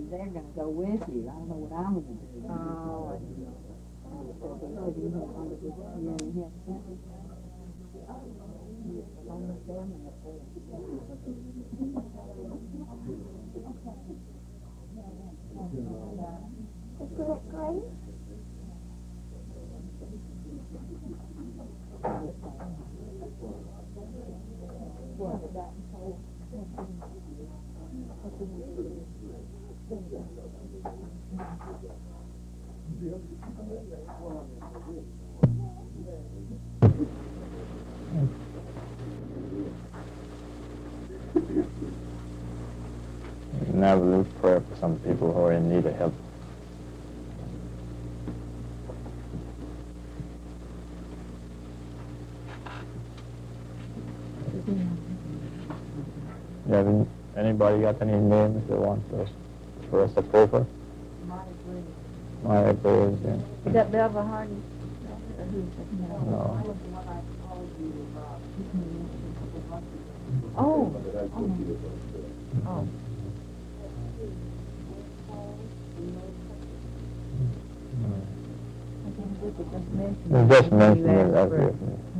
they're going to go with you. I don't know what I'm going to do. Oh, Never lose prayer for some people who are in need of help. Anybody got any names they want for us to pray for? Maya Graves, yeah. Is that Belva Hardy? No. Oh. Oh. You just mentioned it. That's it.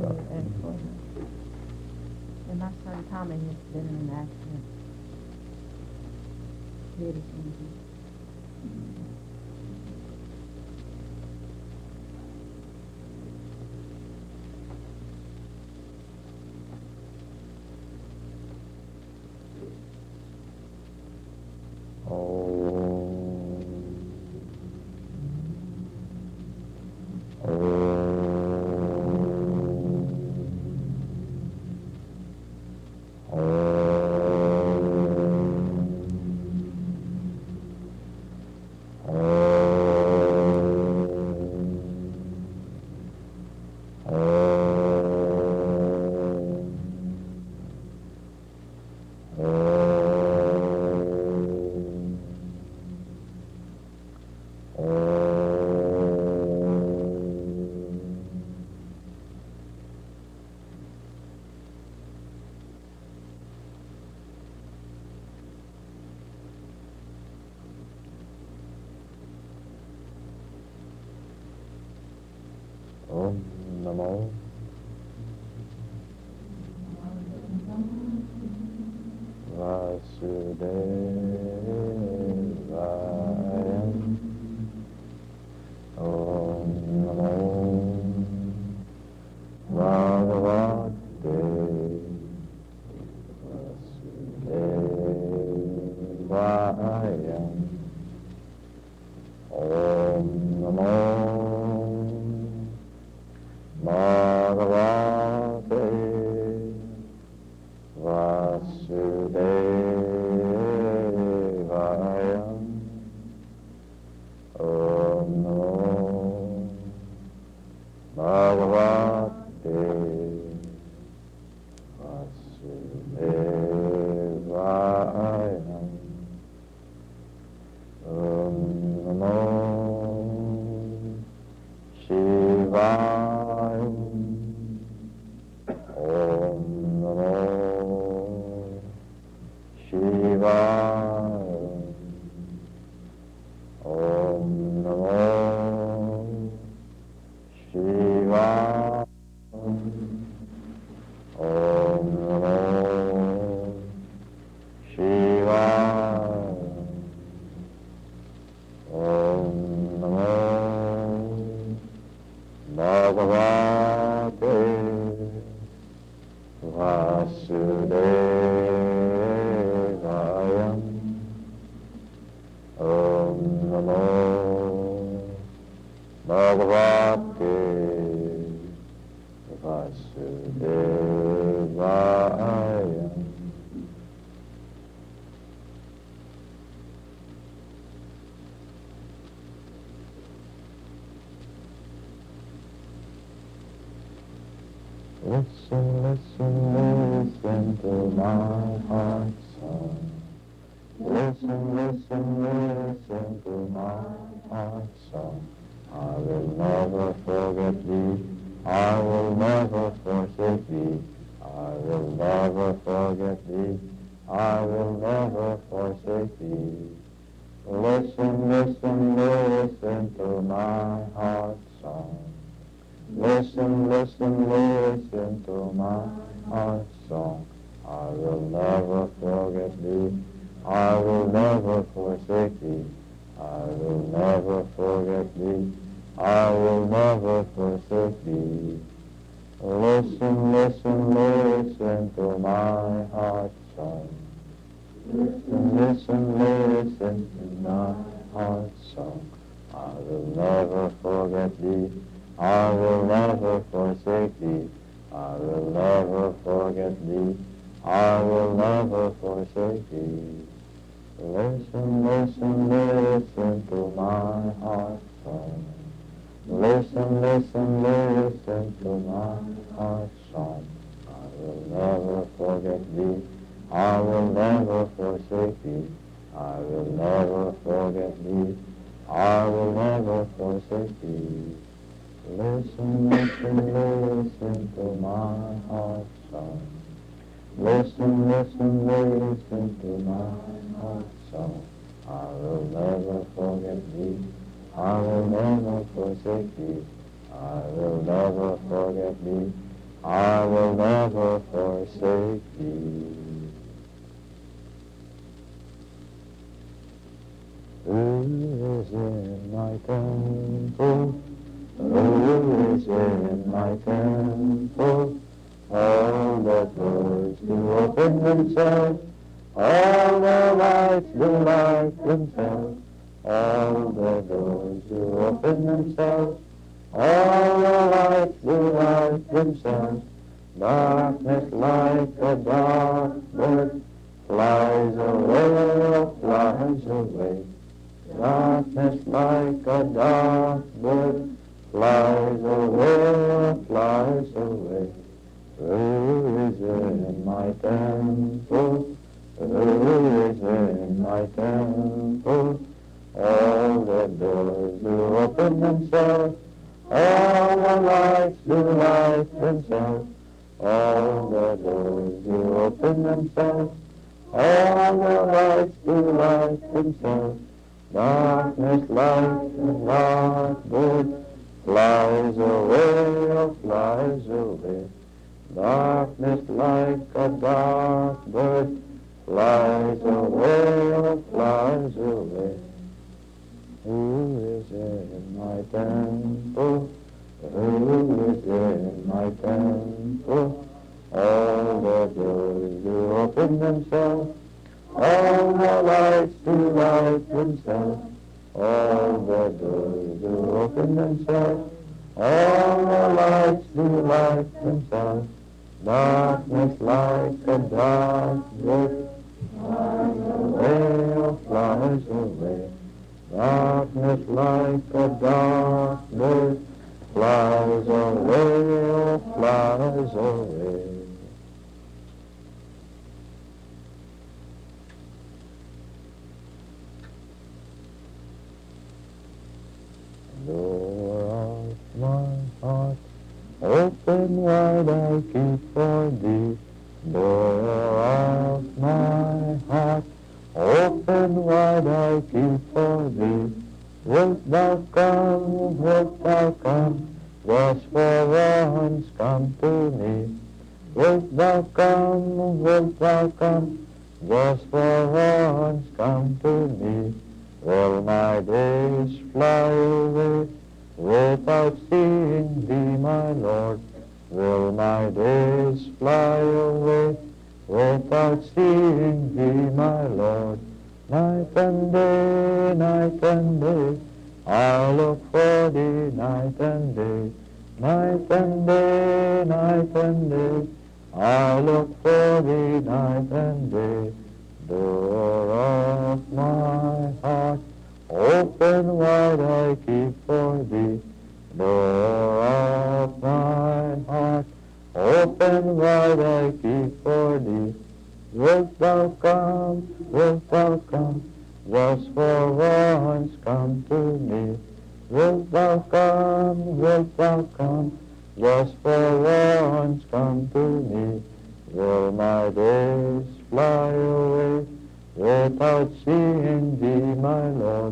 And my son Tommy has been in an accident. Om Namo Vasudevaya. Om Namo Bhagavate Vasudevaya. Om Namo Bhagavate Vasudevaya. Om Namo Bhagavate Vasudevaya. Om Namo Shivaya. Om Namo Shivaya. Om Namo Shivaya. Om Namo Shivaya. Om Namo Bhagavate Vasudevaya. Om Namo Bhagavate Vasudevaya. Listen, listen, listen to my heart's song. Listen, listen, listen to my heart's song. I will never forget thee. I will never forsake thee. I will never forget thee. I will never forsake thee. O Listen, listen, listen to my heart's song. Listen, listen, listen to my heart's song. I will never forget thee. I will never forsake thee. I will never forget thee. I will never forsake thee. Listen, listen, listen to my heart's song. Listen, listen, listen to my heart's song. I will never forget thee. I will never forsake thee. I will never forget thee. I will never forsake thee. Listen, listen, listen to my heart's song. Listen, listen, listen to my heart's song. I will never forget thee. I will never forsake thee. I will never forget thee. I will never forsake thee. Listen, listen, listen to my heart's song. Listen, listen, listen to my heart's song. I will never forget thee. I will never forsake thee. I will never forget thee. I will never forsake thee. Who is in my temple? Who is in my temple? All the doors do open themselves. All the lights do light themselves. All the doors do open themselves. All the lights do light themselves. Darkness like a dark bird flies away, flies away. Darkness like a dark bird flies away, flies away. Who is in my temple? Who is in my temple? All the doors do open themselves. All the lights do light themselves. All the doors do open themselves. All the lights do light themselves. Darkness like a dark bird flies away, flies away. Darkness like a dark bird flies away, flies away. Who is in my temple? Who is in my temple? All the doors do open themselves. All the lights do light themselves. All the doors do open themselves. All the lights do light themselves. Darkness like a dark bird flies away, flies away. Darkness like a dark bird flies away, flies away. Door of my heart, open wide I keep for thee. Door of my heart, open wide I keep for thee. Wilt thou come, wilt thou come, just for once come to me. Wilt thou come, wilt thou come, just for once come to me. Will my days fly away without seeing thee, my Lord? Will my days fly away without seeing thee, my Lord? Night and day, I look for thee night and day. Night and day, I look for thee night and day. Door of my heart, open wide I keep for thee. Door of my heart, open wide I keep for thee. Wilt thou come, just for once come to me. Wilt thou come, just for once come to me. Will my days fly away without seeing thee, my Lord?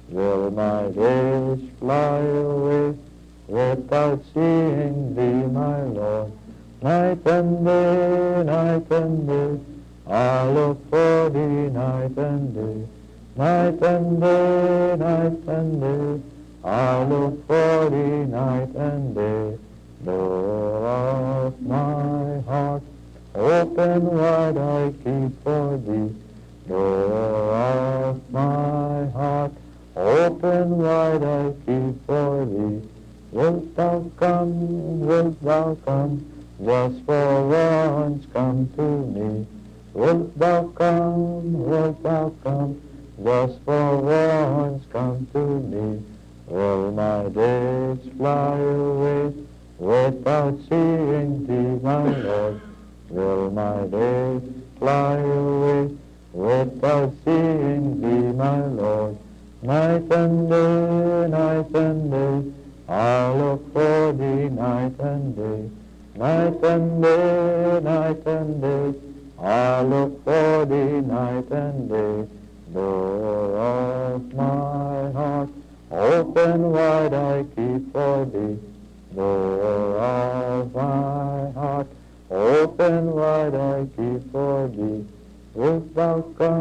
Will my days fly away without seeing thee, my Lord? Night and day, I look for thee night and day. Night and day, I look for thee night and day. Door of my heart, open wide I keep for thee. Door of my heart, open wide I keep for thee. Wilt thou come, just for once come to me. Wilt thou come, just for once come to me. Will my days fly away without seeing thee, my Lord? Will my days fly away without seeing thee, my Lord? Night and day, I look for thee night and day. Night and day, I look for thee night and day. Door of my heart, open wide I keep for thee. Door of my heart, open wide I keep for thee. Wilt thou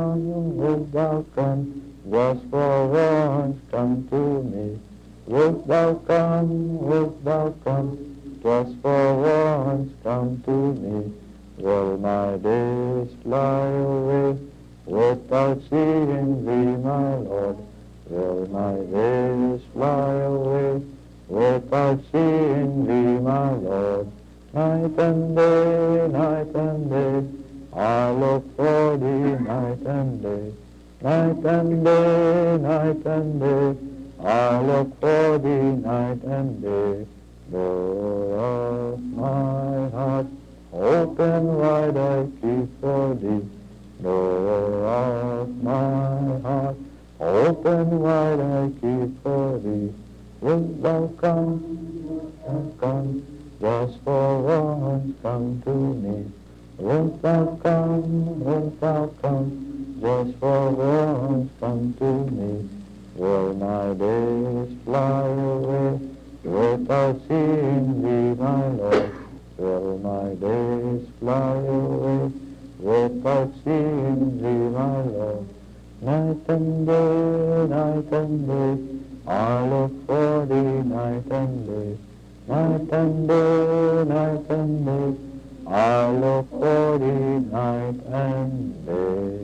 come, just for once come to me. Wilt thou come, just for once come to me. Will my days fly away without seeing thee, my Lord? Will my days fly away without seeing thee, my Lord? Night and day, I look for thee night and day. Night and day, I look for thee night and day. Door of my heart, open wide I keep for thee. Door of my heart, open wide I keep for thee. Wilt thou come, just for once come to me. Wilt thou come, just for once come to me. Will my days fly away without seeing thee, my Lord? Will my days fly away without seeing thee, my Lord? Night and day, I look for thee night and day. Night and day, I look for thee night and day.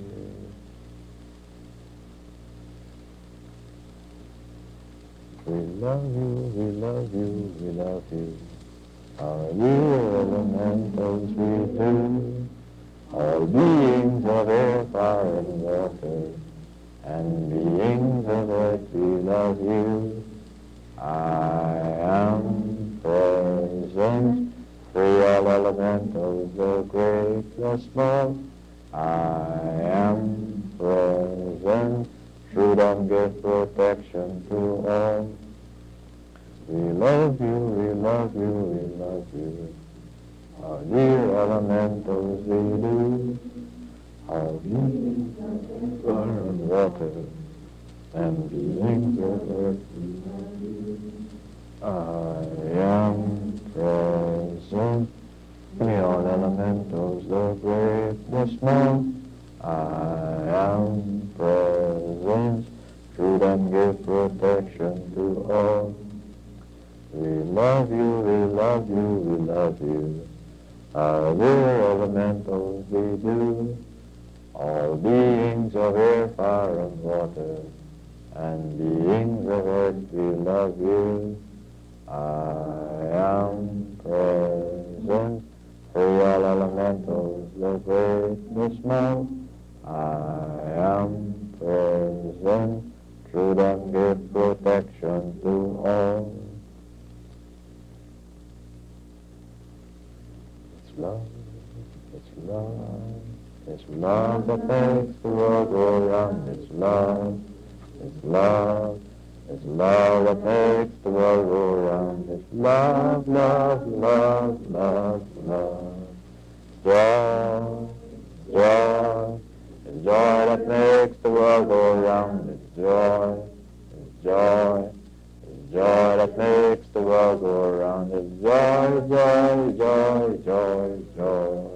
We love you, we love you, we love you. Our dear elementals we do. All beings of air, fire, and water, and beings of earth, we love you. I am present, free all elementals, the great, the small. I am present, freedom, give protection to all. We love you, we love you, we love you. Our dear elementals we do. Our beings of fire and water, and beings of earth we love you. I am present, in all elementals, the great, the small. I am present, freedom, give protection to all. We love you, we love you, we love you. Our dear elementals we do. All beings of air, fire, and water, and beings of earth, we love you. I am present, free all elementals, the great, the small. I am present, truth and give protection to all. It's love, it's love, it's love that makes the world go round. It's love, it's love, it's love that makes the world go round. It's love, love, love, love, love. Joy, joy, It's joy that makes the world go round. It's joy. It's joy. It's joy that makes the world go round. It's joy, joy, joy, joy, joy.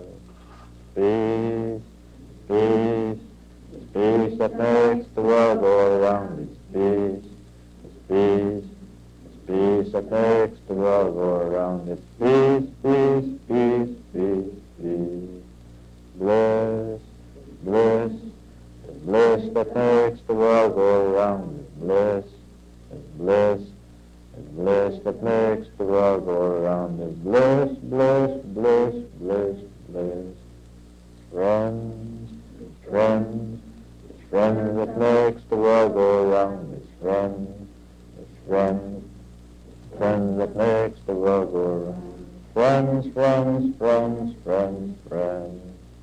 Peace, peace. It's peace that makes the world go round. It's peace. It's peace. It's peace that makes the world go round. It's peace, peace, peace, peace, peace. Bliss, bliss, it's bliss that makes the world go round. It's bliss, it's bliss, it's bliss that makes the world go round. It's bliss, bliss, bliss, bliss, bliss. Friends, friends, it's friends that makes the world go round. It's friends, it's friends, friends that makes the world go round. Friends, friends, friends, friends, friends.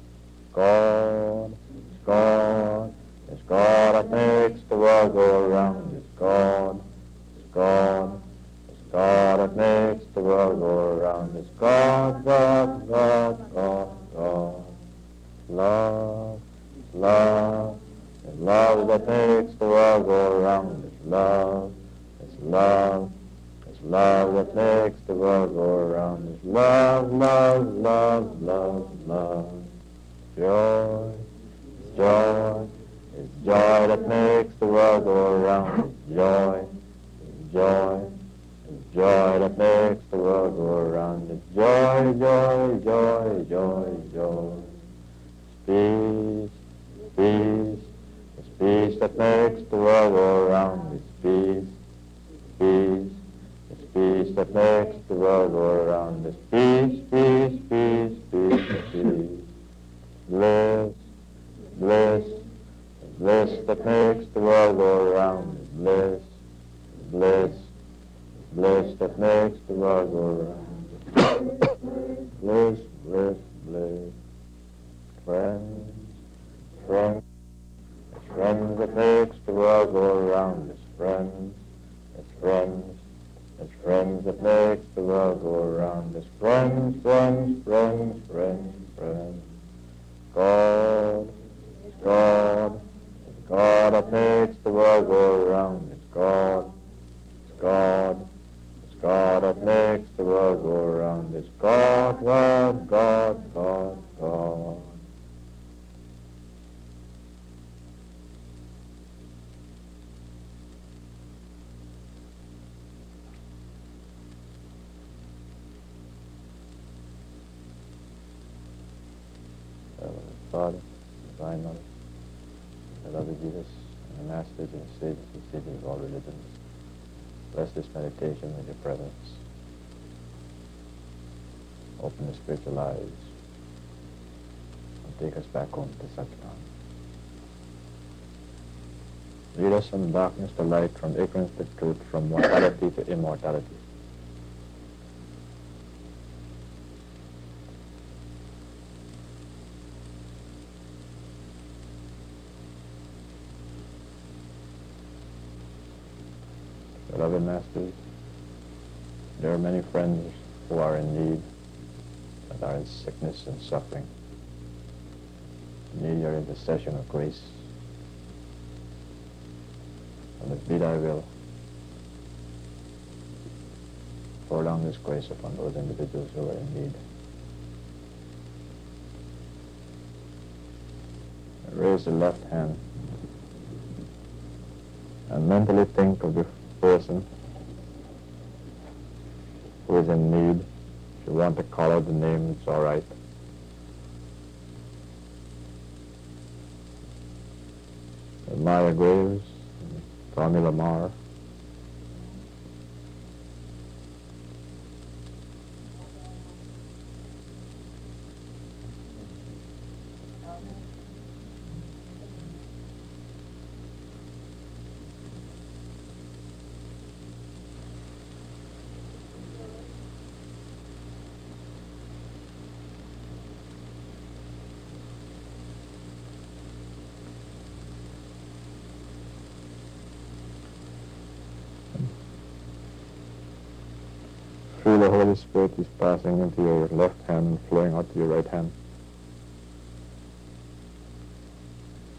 God, it's God, it's God that makes the world go round. It's God, it's God, it's God that makes the world go round. It's God, God, God, God, God. Love, love, it's love that makes the world go round. It's love, it's love, it's love that makes the world go round. It's love, love, love, love, love. Joy, joy, it's joy that makes the world go round. It's joy, it's joy, it's joy that makes the world go round. It's joy, joy, joy, joy, joy. Peace, peace, it's peace that makes the world go round. It's peace, peace, it's peace that makes the world go round. It's peace, peace, peace, peace, peace. Bliss, bliss, bliss that makes the world go round. Bliss, bliss, bliss that makes the world go round. Bliss, bliss, bliss. Friends, friends, it's friends that makes the world go round. It's friends, it's friends, it's friends that makes the world go round. It's friends, friends, friends, friends, friends. God, it's God, it's God that makes the world go round. It's God, it's God, it's God that makes the world go round. It's God, God, God, God, God. Father, Divine Mother, beloved Jesus, and the Masters and Saviors and Saviors of all religions, bless this meditation with your presence. Open the spiritual eyes and take us back home to Satchitam. Lead us from darkness to light, from ignorance to truth, from mortality to immortality. Beloved Masters, there are many friends who are in need, that are in sickness and suffering, need your intercession of grace. And if be thy will, pour down this grace upon those individuals who are in need. Raise the left hand and mentally think of the person who is in need. If you want to call out the name, it's all right. Maya Graves, Tommy Lamar, feel the Holy Spirit is passing into your left hand and flowing out to your right hand.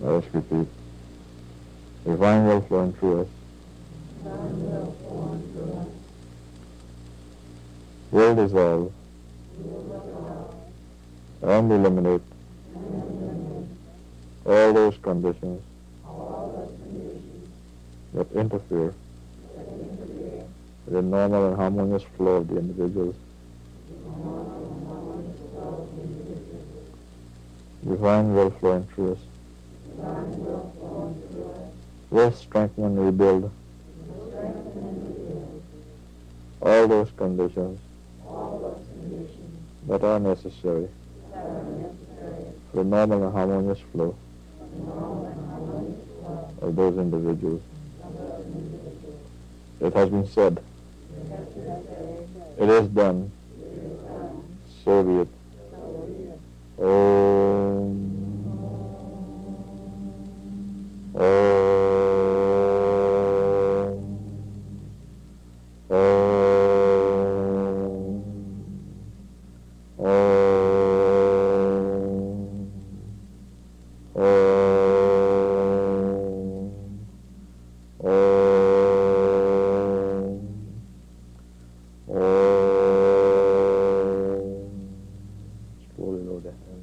Let us repeat. Divine will flowing through us. Will dissolve and eliminate all those conditions that interfere with the normal and harmonious flow of the individuals. Divine will flowing through us. Will strengthen and rebuild all those conditions that are necessary for the normal and harmonious flow of those individuals. It has been said, it is done, so be it. Om. Slowly lower the hand.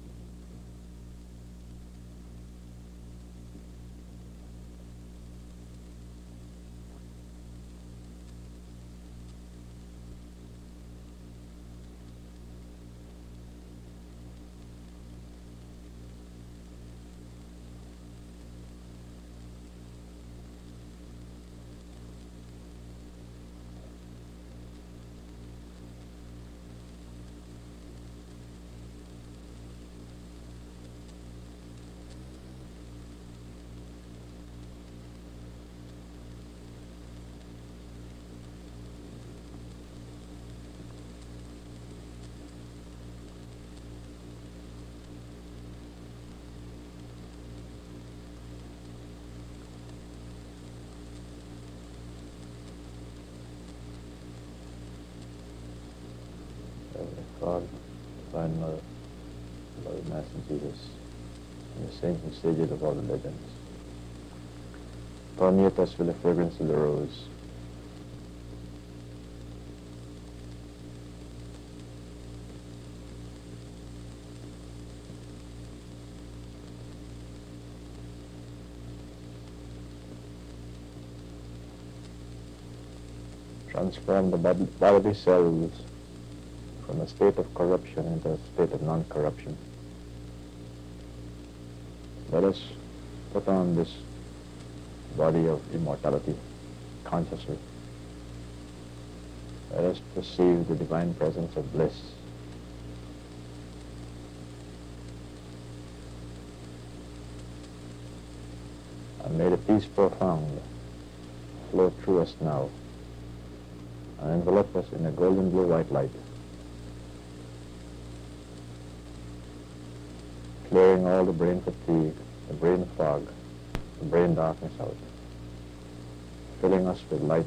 God, Divine Mother, Lord Master Jesus, and the saints and sages of all religions, permeate us with the fragrance of the rose. Transform the bodily cells from a state of corruption into a state of non-corruption. Let us put on this body of immortality consciously. Let us perceive the divine presence of bliss. And may the peace profound flow through us now and envelop us in a golden blue white light, clearing all the brain fatigue, the brain fog, the brain darkness out, filling us with light.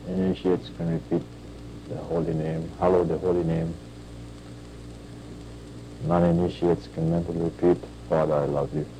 Initiates can repeat the holy name, hallow the holy name. Non-initiates can mentally repeat, Father, I love you.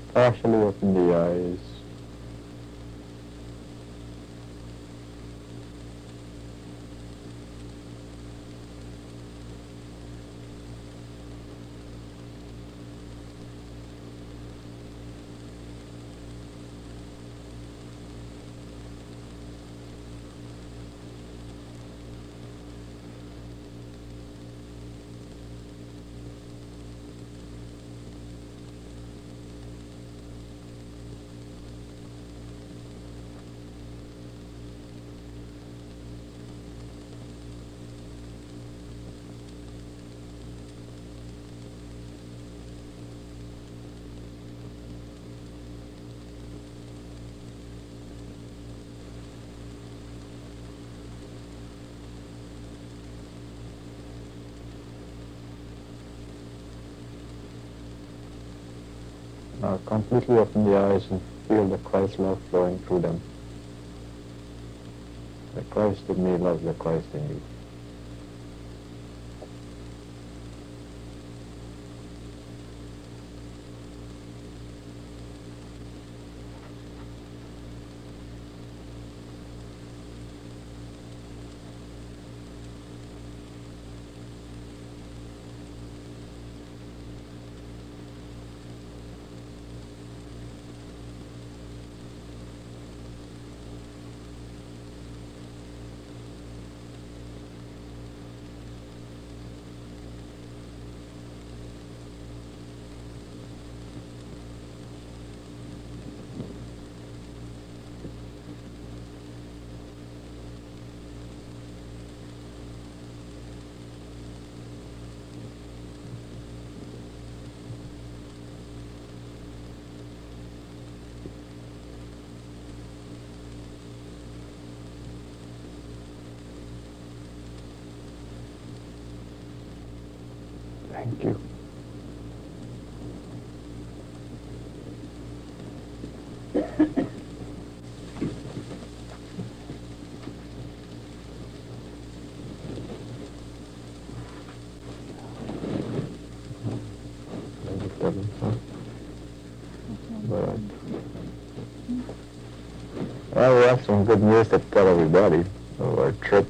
Partially open the eyes. Now completely open the eyes and feel the Christ love flowing through them. The Christ in me loves the Christ in you. Thank you. Well, we have some good news to tell everybody of our trip.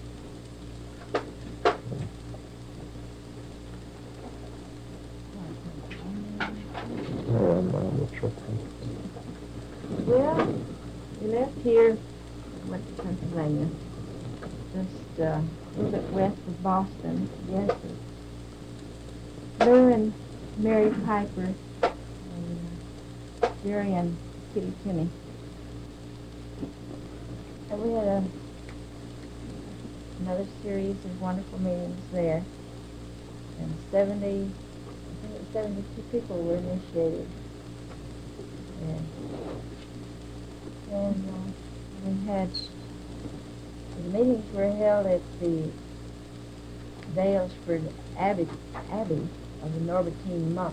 Well, we left here, went to Pennsylvania, just a little bit west of Boston. Yes, Lou and Mary Piper, and Jerry and Kitty Kinney. And we had another series of wonderful meetings there, and 72 people were initiated. And we had, the meetings were held at the Dalesford Abbey of the Norbertine monks.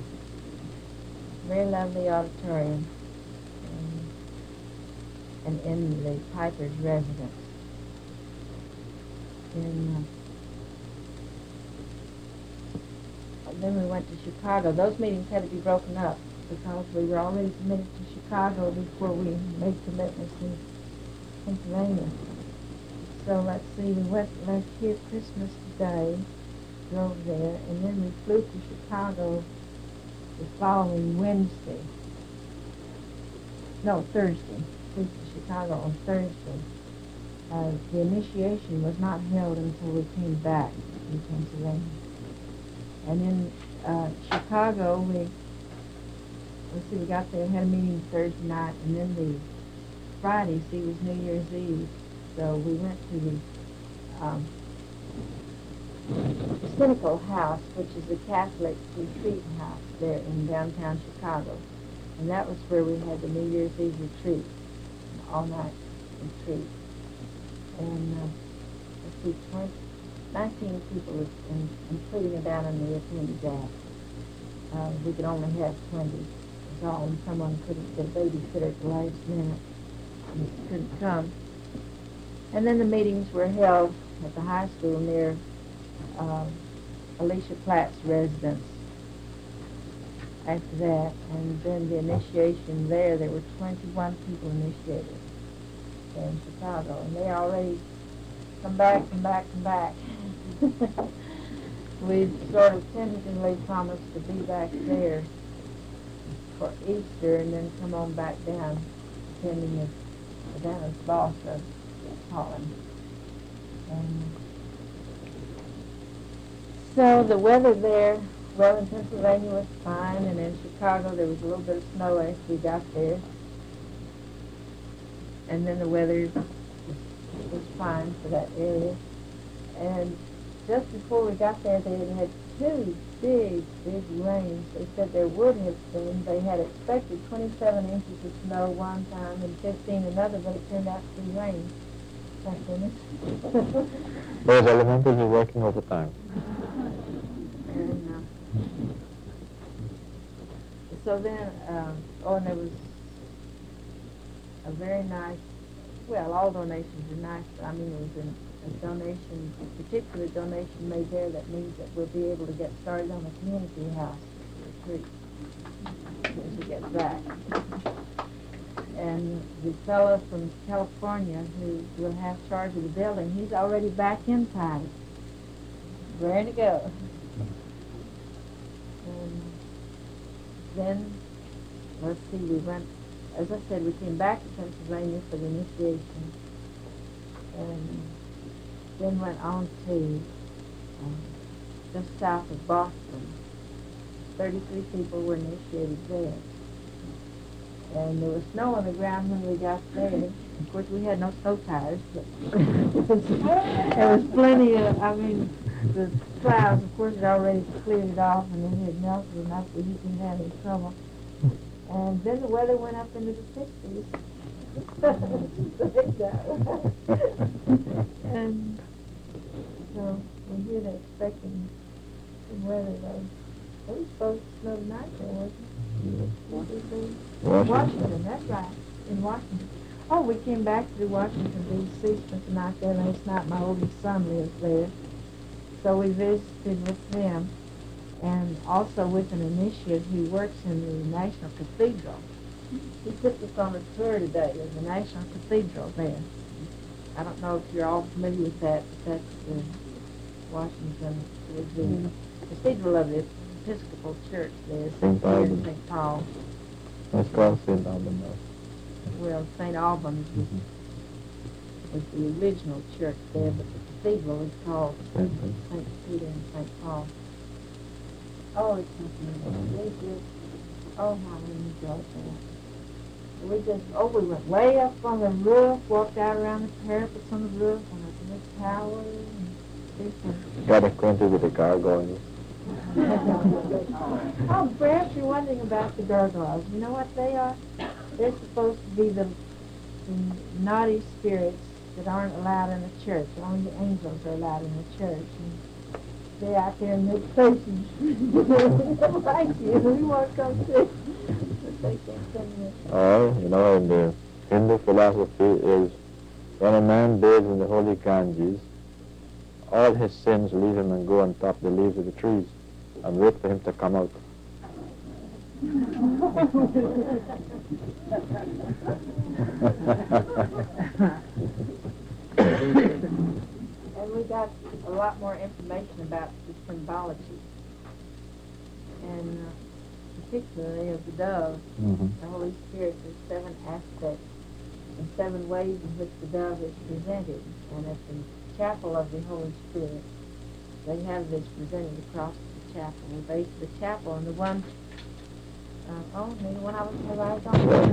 Very lovely auditorium, and in the Piper's residence. And then we went to Chicago. Those meetings had to be broken up because we were already committed to Chicago before we made commitments in Pennsylvania. So let's see, we left here Christmas Day, drove there, and then we flew to Chicago the following Thursday. Flew to Chicago on Thursday. The initiation was not held until we came back in Pennsylvania. And in Chicago, we got there, had a meeting Thursday night, and then the Friday, was New Year's Eve. So we went to the Cynical House, which is a Catholic retreat house there in downtown Chicago. And that was where we had the New Year's Eve retreat, an all-night retreat. And 19 people, including a down in the attendee that. We could only have 20. And someone couldn't get a babysitter at the last minute and couldn't come. And then the meetings were held at the high school near Alicia Platt's residence. after that, and then the initiation there were 21 people initiated in Chicago, and they already come back. We sort of tentatively promised to be back there for Easter and then come on back down, depending if Savannah's boss of Holland. So the weather there, well, in Pennsylvania was fine, and in Chicago there was a little bit of snow after we got there. And then the weather was fine for that area. And just before we got there, they had two big rains. They said there would have been. They had expected 27 inches of snow one time and 15 another, but it turned out to be rain. Thank goodness. Those elementals are working overtime. And, so then, and there was a very nice, well, all donations are nice, but I mean, it was a donation, a particular donation made there that means that we'll be able to get started on a community house retreat as soon as we get back. And the fellow from California who will have charge of the building, he's already back in time, ready to go. And then, let's see, we went, as I said, we came back to Pennsylvania for the initiation, and then went on to just south of Boston. 33 people were initiated there. And there was snow on the ground when we got there. Of course, we had no snow tires, but there was plenty of, the clouds, of course, had already cleared it off, and it had melted enough that he didn't have any trouble. And then the weather went up into the 60s. And so we're here to expecting some weather, though. It was supposed to snow tonight, there, wasn't it? Washington, that's right, in Washington. Oh, we came back to Washington, D.C., spent the night there last night. My oldest son lives there. So we visited with them, and also with an initiate who works in the National Cathedral. He took us on a tour today of the National Cathedral there. I don't know if you're all familiar with that, but that's the Washington, the Cathedral of the Episcopal Church there, St. Paul. That's called St. Albans. Well, St. Albans was the original church there, but the cathedral is called St. Peter and St. Paul. Oh, it's something. How we enjoyed that. We went way up on the roof, walked out around the parapets on the roof, and up in the tower, and got acquainted with the gargoyles. Oh, perhaps you're wondering about the gargoyles. You know what they are? They're supposed to be the naughty spirits that aren't allowed in the church. Only the angels are allowed in the church. And they're out there in the places. Like you. We want to come see. But they can't come in. In the Hindu philosophy is when a man bathes in the holy Ganges, all his sins leave him and go on top the leaves of the trees and wait for him to come out. And we got a lot more information about the symbology, and particularly of the dove. The Holy Spirit, there's 7 aspects and 7 ways in which the dove is presented. And at the Chapel of the Holy Spirit, they have this presented across the chapel, the base of the chapel, and the one, the one I was on.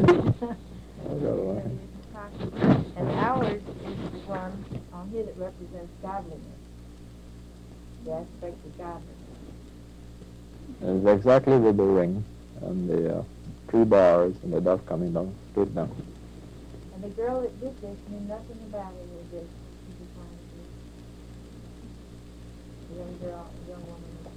And ours is the one on here that represents godliness, the aspect of godliness. It's exactly with the ring and the 3 bars and the dove coming down, straight down. And the girl that did this knew nothing about any of this. The young woman was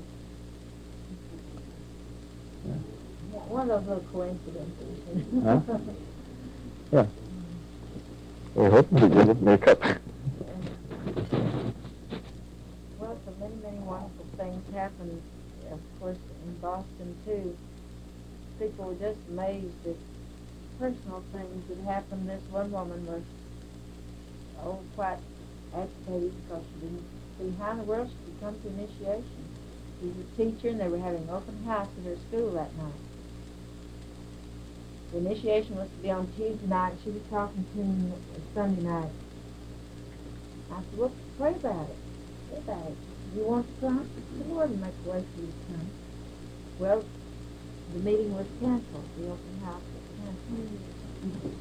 one of those little coincidences. Huh? Yeah. We're hoping to get it makeup. Well, so many wonderful things happened of course, in Boston, too, people were just amazed at personal things that happened. This one woman was, quite agitated because she didn't see how in the world she could come to initiation. She was a teacher, and they were having open house at her school that night. The initiation was to be on Tuesday night. She was talking to me Sunday night. I said, well, pray about it. Pray about it. You want to come? The Lord will make a way for you to come. Well, the meeting was canceled. The open house was canceled.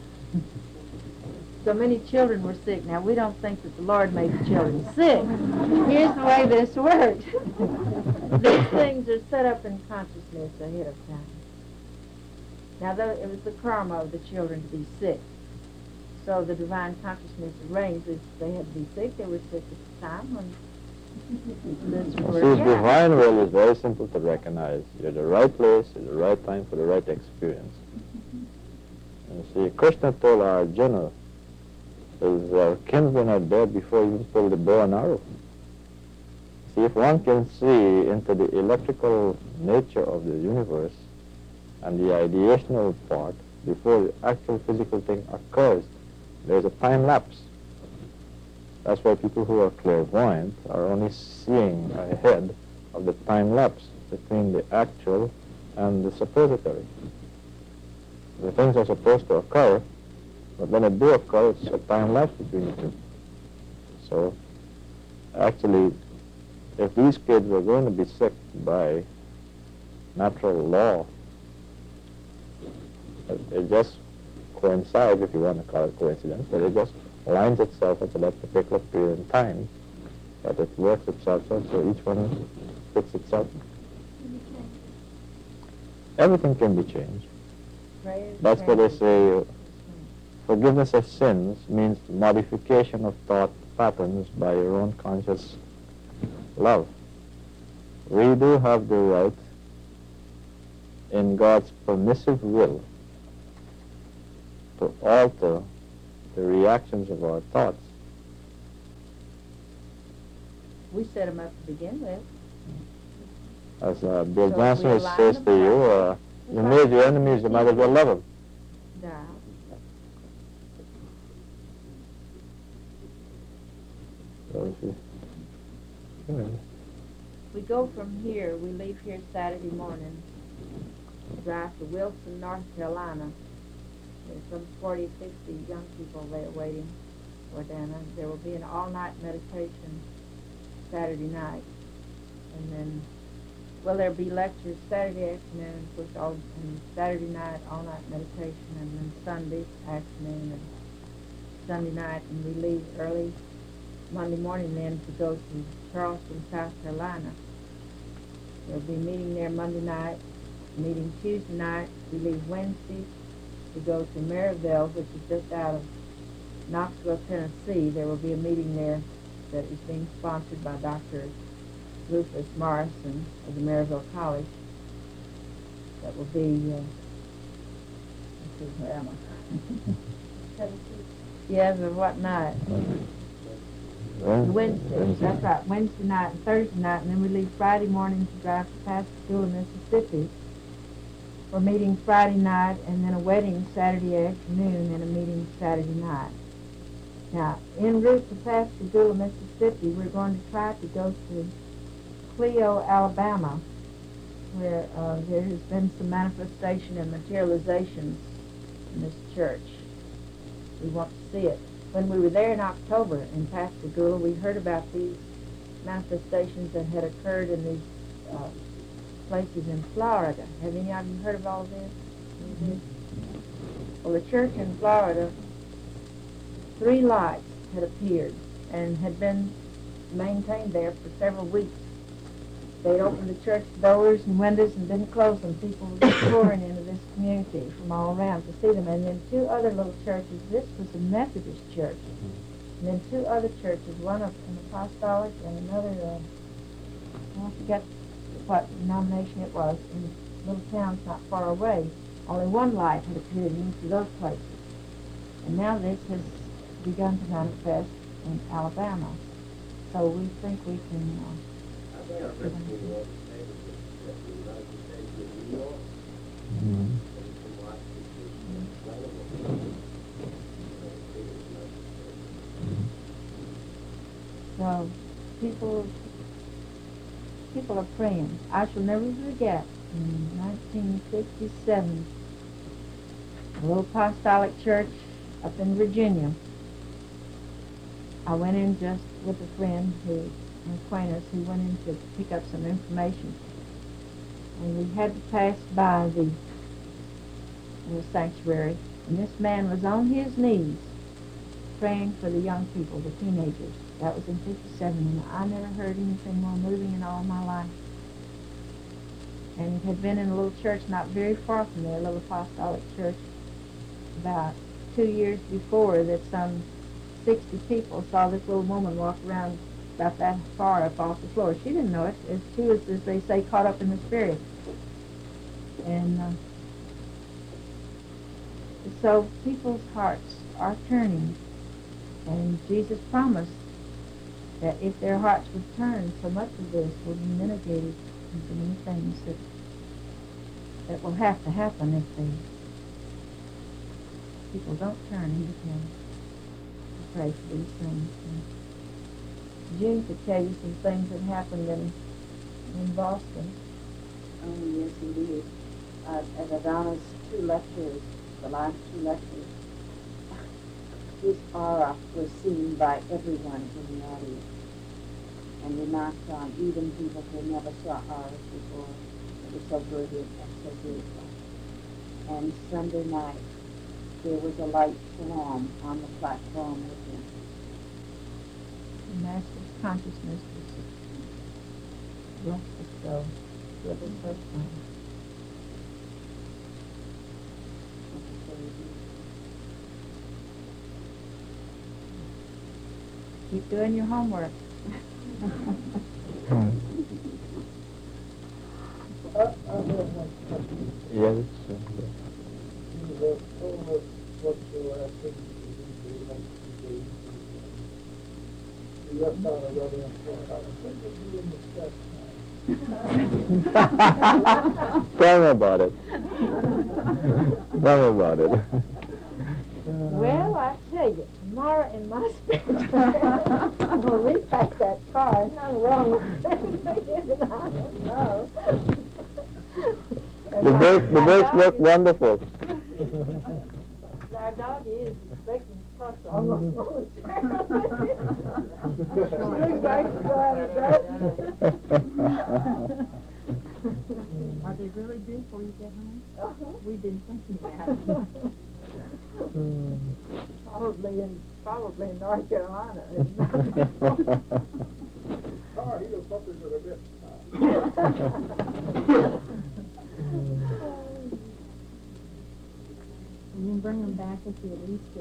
So many children were sick. Now, we don't think that the Lord made the children sick. Here's the way this works. These things are set up in consciousness ahead of time. Now, it was the karma of the children to be sick. So the divine consciousness arranged that they had to be sick. They were sick at the time when this See, worked out. divine will is very simple to recognize. You're at the right place at the right time for the right experience. And see, Krishna told Arjuna, his kinsmen are dead before he even pulled the bow and arrow. See, if one can see into the electrical nature of the universe and the ideational part before the actual physical thing occurs, there's a time lapse. That's why people who are clairvoyant are only seeing ahead of the time lapse between the actual and the suppository. The things are supposed to occur, but when they do occur, it's a time lapse between the two. So, actually, if these kids were going to be sick by natural law, it just coincides, if you want to call it coincidence, but it just lines itself at that particular period in time, that it works itself out, so each one fits itself. Everything can be changed. That's what they say, forgiveness of sins means modification of thought patterns by your own conscious love. We do have the right, in God's permissive will, to alter the reactions of our thoughts. We set them up to begin with. As Bill So Johnson we align says them to you, you made your enemies, you might as well love them. Yeah. So if you, We go from here, we leave here Saturday morning, drive to Wilson, North Carolina. There's some 40, 50 young people there waiting for Dana. There will be an all-night meditation Saturday night. And then, well, there'll be lectures Saturday afternoon, and Saturday night, all-night meditation, and then Sunday afternoon and Sunday night. And we leave early Monday morning then to go to Charleston, South Carolina. There'll be a meeting there Monday night, meeting Tuesday night. We leave Wednesday to go to Maryville, which is just out of Knoxville, Tennessee. There will be a meeting there that is being sponsored by Dr. Rufus Morrison of the Maryville College. That will be, where am I? Yes, or what night? Wednesday. That's right, Wednesday night and Thursday night, and then we leave Friday morning to drive to Pascagoula, Mississippi, for a meeting Friday night, and then a wedding Saturday afternoon, and a meeting Saturday night. Now, en route to Pascagoula, Mississippi, we're going to try to go to Clio, Alabama, where there has been some manifestation and materializations in this church. We want to see it. When we were there in October in Pascagoula, we heard about these manifestations that had occurred in these places in Florida. Have any of you heard of all this? Mm-hmm. Well, the church in Florida, 3 lights had appeared and had been maintained there for several weeks. They'd opened the church doors and windows and didn't close them. People were pouring into this community from all around to see them. And then 2 other little churches. This was a Methodist church. And then 2 other churches, one of an apostolic and another, I forget what denomination it was, in little towns not far away. Only 1 light had appeared in each of those places. And now this has begun to manifest in Alabama. So we think we can... Mm. So people are praying. I shall never forget in 1957, a little apostolic church up in Virginia. I went in just with a friend an acquaintance who went in to pick up some information. And we had to pass by the sanctuary, and this man was on his knees praying for the young people, the teenagers. That was in 57, and I never heard anything more moving in all my life. And had been in a little church not very far from there, a little apostolic church, about 2 years before, that some 60 people saw this little woman walk around about that far up off the floor. She didn't know it. She was, as they say, caught up in the spirit. And so people's hearts are turning. And Jesus promised that if their hearts would turn, so much of this will be mitigated into many things that will have to happen if people don't turn and begin to pray for these things. And June could tell you some things that happened in Boston. Oh, yes, indeed. At Adonna's two lectures, the last two lectures, his aura was seen by everyone in the audience. And we knocked on even people who never saw auras before. It was so brilliant and so beautiful. And Sunday night, there was a light swarm on the platform with him. The Master's consciousness was blessed us so for the first time. Keep doing your homework. Yes. Tell me about it. Tell me about it. Well, I tell you, tomorrow in my spiritual I'm going to repack that car. There's nothing wrong with it. I don't know. The brakes look wonderful. Our dog is expecting to cross almost all the time. She looks like she's going to Are they really due before you get home? We've been thinking that. Probably in North Carolina. You can bring them back with you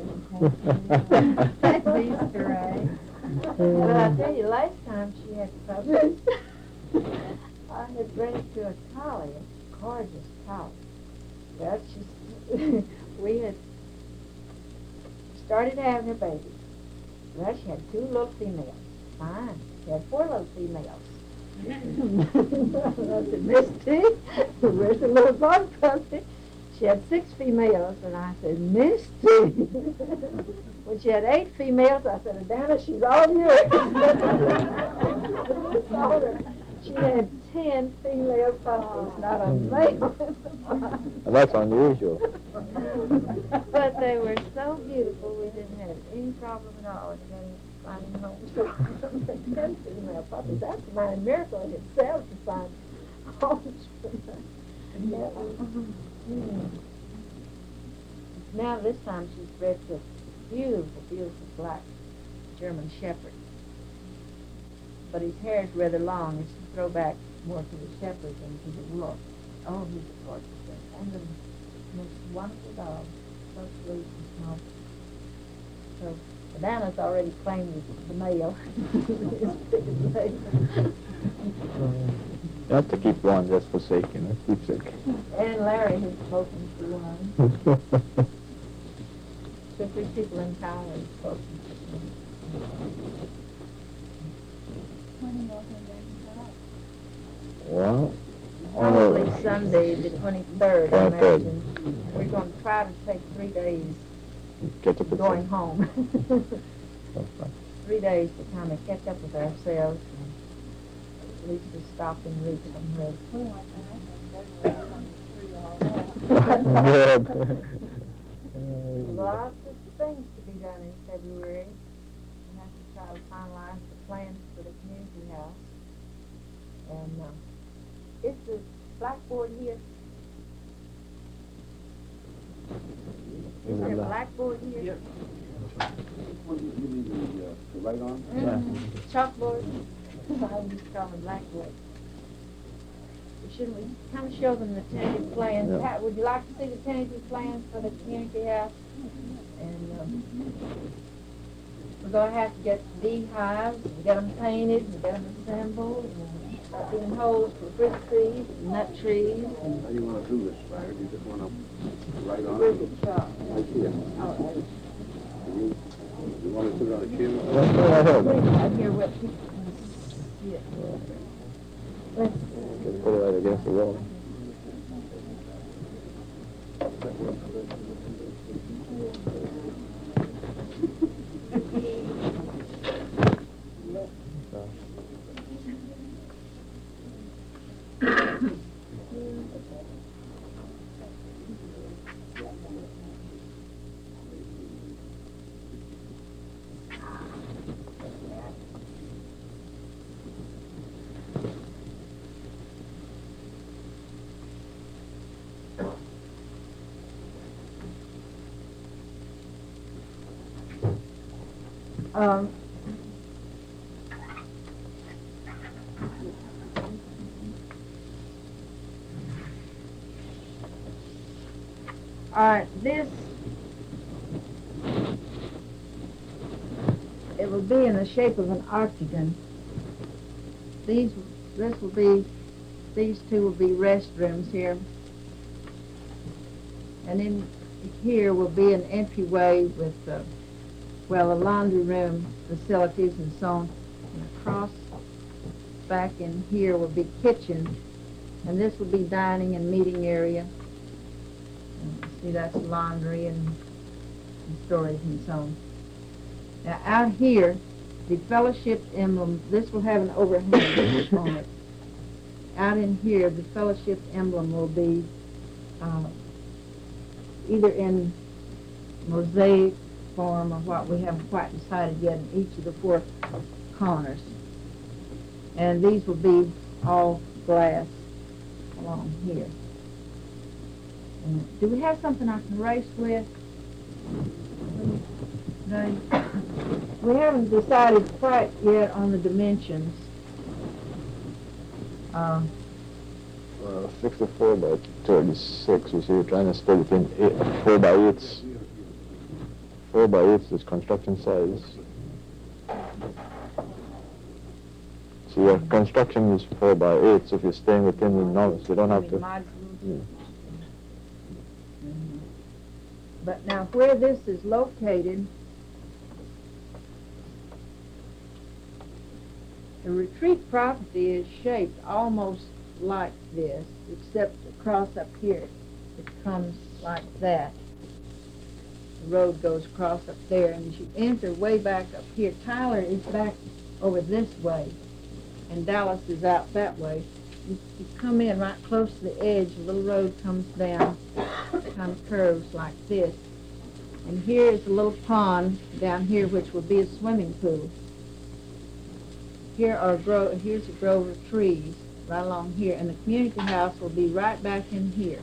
at Easter eggs. But I tell you, last time she had trouble, I had raised to a collie, a gorgeous collie. Well, we had started having her baby. Well, she had 2 little females. Fine. She had 4 little females. I said, Misty, where's the little bug puppy? She had 6 females, and I said, Misty. When she had 8 females, I said, Adana, she's all yours. She had 10 female puppies, not a male. That's unusual. But they were so beautiful, we didn't have any problem at all in finding homes for 10 female puppies. That's a mighty miracle in itself to find homes for them. Now this time she's bred to a beautiful, beautiful black German Shepherd. But his hair is rather long. It's a throwback more to the Shepherd than to the wolf. Oh, he's a gorgeous thing. And the most wonderful dog. So sweet and small. So Adana's already claimed the male. You have to keep one just for sake, you know, keepsake. And Larry has spoken to one. 2 or 3 people in town have spoken to one. Well, Probably Sunday, the 23rd, I 23rd. imagine. We're going to try to take 3 days Get up with going home. Okay. 3 days to kind of catch up with ourselves and at least to stop and read somewhere. Lots of things to be done in February. We have to try to finalize the plans for the community house. And is the blackboard here? Is there a blackboard here? Yep. You mean the right on? Chalkboard? I just call it blackboard. Shouldn't we kind of show them the tentative plans? Yeah. Pat, would you like to see the tentative plans for the community house? And we're going to have to get beehives, and get them painted, and get them assembled, and start doing holes for fruit trees, and nut trees. How do you want to do this, Larry? Do you just want to right on? Where's the chalk? Right here. Oh, You want to put it on a chair? right here where people can see it. Let's Just put it right against the wall. All right, this, it will be in the shape of an octagon. These two will be restrooms here. And in here will be an entryway with, a laundry room facilities and so on. And across back in here will be kitchen. And this will be dining and meeting area. See, that's laundry and storage and so on. Now, out here, the fellowship emblem, this will have an overhang on it. Out in here, the fellowship emblem will be either in mosaic form or what we haven't quite decided yet in each of the 4 corners. And these will be all glass along here. Do we have something I can race with? No. We haven't decided quite yet on the dimensions. 64 by 36. You see, you're trying to split it in 4 by 8s. 4 by 8s is construction size. So your construction is 4 by 8, so if you're staying within the knowledge, you don't have to. Yeah. But now where this is located, the retreat property is shaped almost like this, except across up here. It comes like that. The road goes across up there, and as you enter way back up here, Tyler is back over this way, and Dallas is out that way. You come in right close to the edge, the little road comes down, kind of curves like this. And here is a little pond down here, which will be a swimming pool. Here's a grove of trees right along here, and the community house will be right back in here.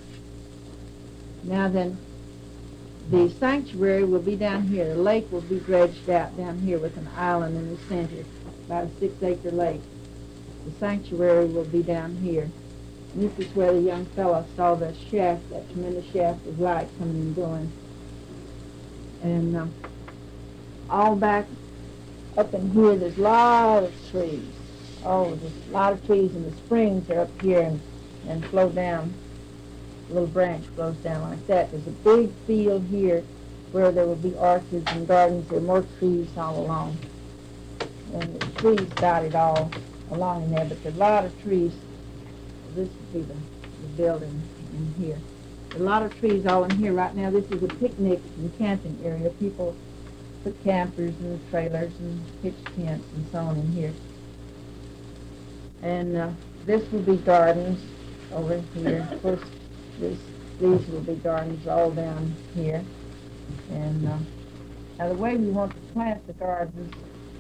Now then, the sanctuary will be down here. The lake will be dredged out down here with an island in the center, about a 6-acre lake. The sanctuary will be down here. And this is where the young fellow saw the shaft, that tremendous shaft of light coming and going. And all back up in here, there's a lot of trees. Oh, there's a lot of trees, and the springs are up here and flow down. A little branch flows down like that. There's a big field here where there will be orchards and gardens. There are more trees all along. And the trees dotted all along in there, but there are a lot of trees this would be the building in here. A lot of trees all in here right now. This is a picnic and camping area. People put campers and trailers and pitch tents and so on in here. And this will be gardens over here. Of course, these will be gardens all down here. And now the way we want to plant the gardens,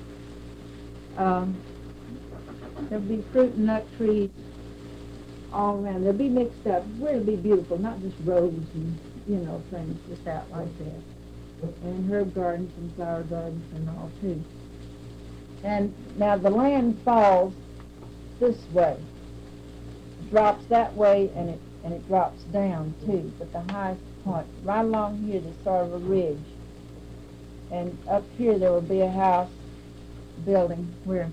there'll be fruit and nut trees all around. They'll be mixed up. Where it'll be beautiful, not just rows and, things just out like that. And herb gardens and flower gardens and all, too. And now the land falls this way. It drops that way, and it drops down, too. But the highest point, right along here, there's sort of a ridge. And up here there will be a house building where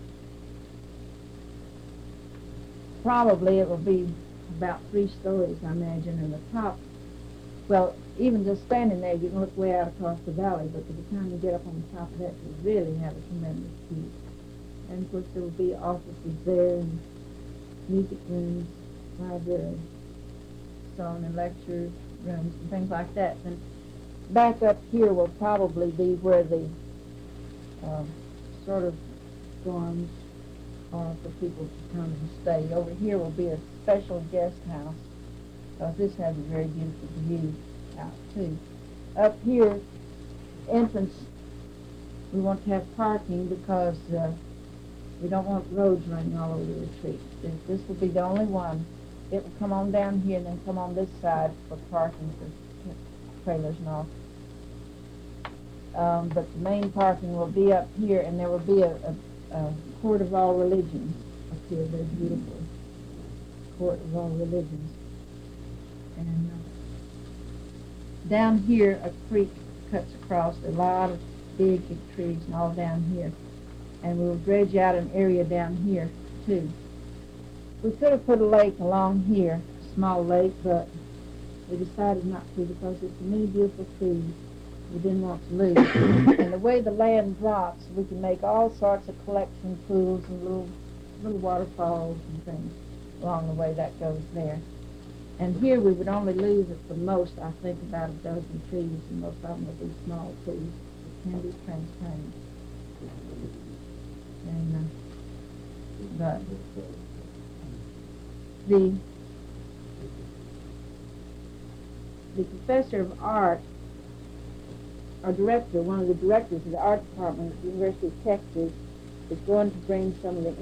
probably it will be about 3 stories, I imagine, and the top, well, even just standing there, you can look way out across the valley, but by the time you get up on the top of that, you really have a tremendous view. And, of course, there will be offices there, and music rooms, library, so on, and lecture rooms, and things like that. And back up here will probably be where the sort of dorms are for people to come and stay. Over here will be a special guest house, because this has a very beautiful view out, too. Up here, entrance, we want to have parking because we don't want roads running all over the retreat. This will be the only one. It will come on down here and then come on this side for parking for trailers and all. But the main parking will be up here, and there will be a court of all religions up here. Very beautiful court of all religions. And down here, a creek cuts across a lot of big trees and all down here. And we'll dredge out an area down here, too. We could have put a lake along here, a small lake, but we decided not to because there's so many beautiful trees we didn't want to lose. And the way the land drops, we can make all sorts of collection pools and little waterfalls and things along the way that goes there. And here we would only lose at the most, I think, about a dozen trees, and most of them will be small trees that can be transplanted. And but the professor of art, our director, one of the directors of the art department at the University of Texas, is going to bring some of the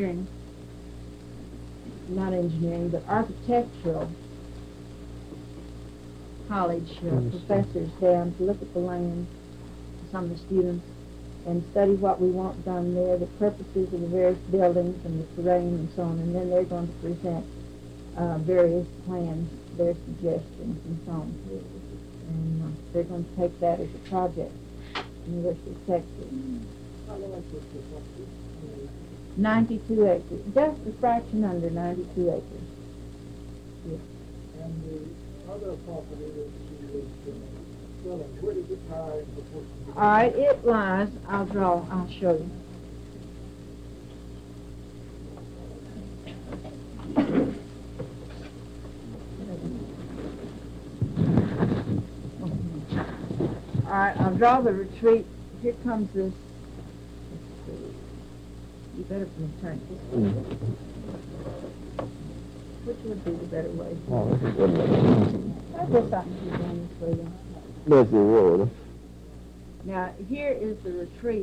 but architectural college professors down to look at the land, some of the students, and study what we want done there, the purposes of the various buildings and the terrain and so on, and then they're going to present various plans, their suggestions and so on. And they're going to take that as a project at the University of Texas. 92 acres, just a fraction under 92 acres. Yeah. And the other property that she was selling, where does it lie in proportion to? All right, it lies, I'll show you. All right, I'll draw the retreat. Here comes this. You better turn this way. Which would be the better way? I guess I can do this way then. That's the road. Now, here is the retreat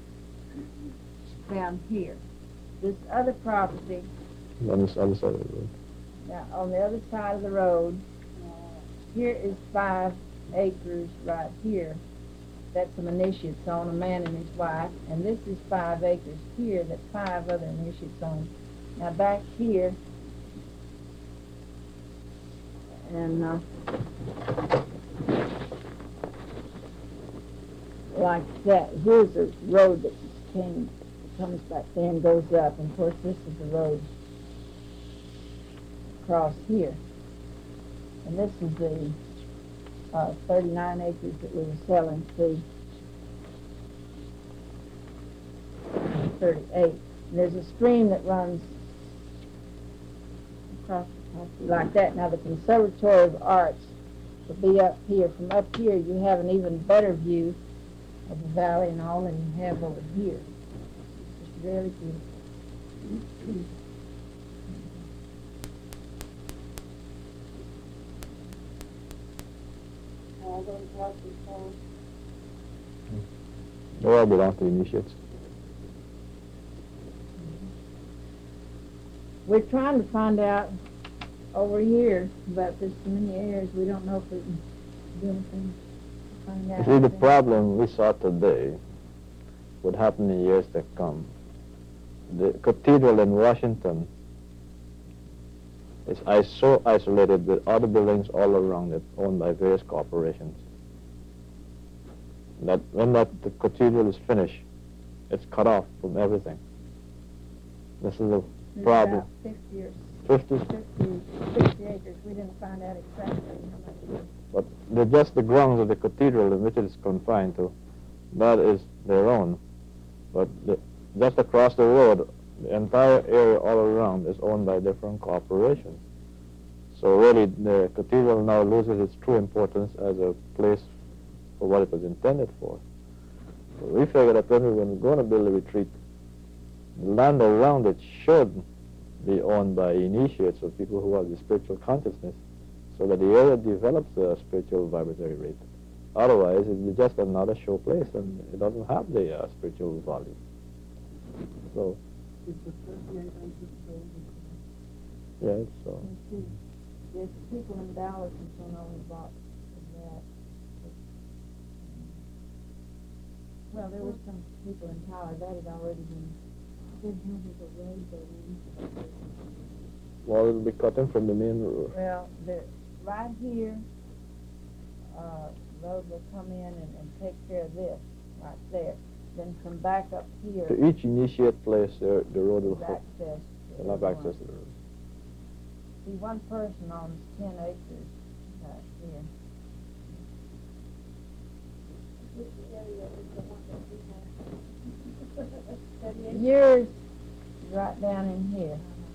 down here. This other property, On this other side of the road. now on the other side of the road, here is 5 acres right here. That's some initiates on, a man and his wife. And this is 5 acres here that 5 other initiates on. Now back here, and like that, here's a road that comes back there and goes up. And of course this is the road across here. And this is the 39 acres that we were selling to 38. And there's a stream that runs across the country like that. Now, the Conservatory of Arts will be up here. From up here, you have an even better view of the valley and all than you have over here. It's really beautiful. They all belong to initiates. We're trying to find out over here, but there's so many areas we don't know if we can do anything to find out. You see, the problem we saw today would happen in years to come. The cathedral in Washington is so isolated with other buildings all around it owned by various corporations that when the cathedral is finished, it's cut off from everything. This is the There's problem. about 50 or 50, 60 acres. We didn't find out exactly how much. but just the grounds of the cathedral in which it is confined to, that is their own. But just across the road, the entire area all around is owned by different corporations. So really, the cathedral now loses its true importance as a place for what it was intended for. So we figured that when we were going to build a retreat, the land around it should be owned by initiates or people who have the spiritual consciousness, so that the area develops a spiritual vibratory rate. Otherwise, it's just another show place, and it doesn't have the spiritual value. So, It's a 38 acres sold. yeah, so. There's people in Dallas and so on who bought that. Well, there were some people in Tyler that had already been. Well, it'll be cut in from the main road. Well, right here, road will come in and take care of this right there. Then come back up here. To each initiate place, the road will hook. Access. They'll have access to the road. See, one person owns 10 acres right here. Yours right down in here.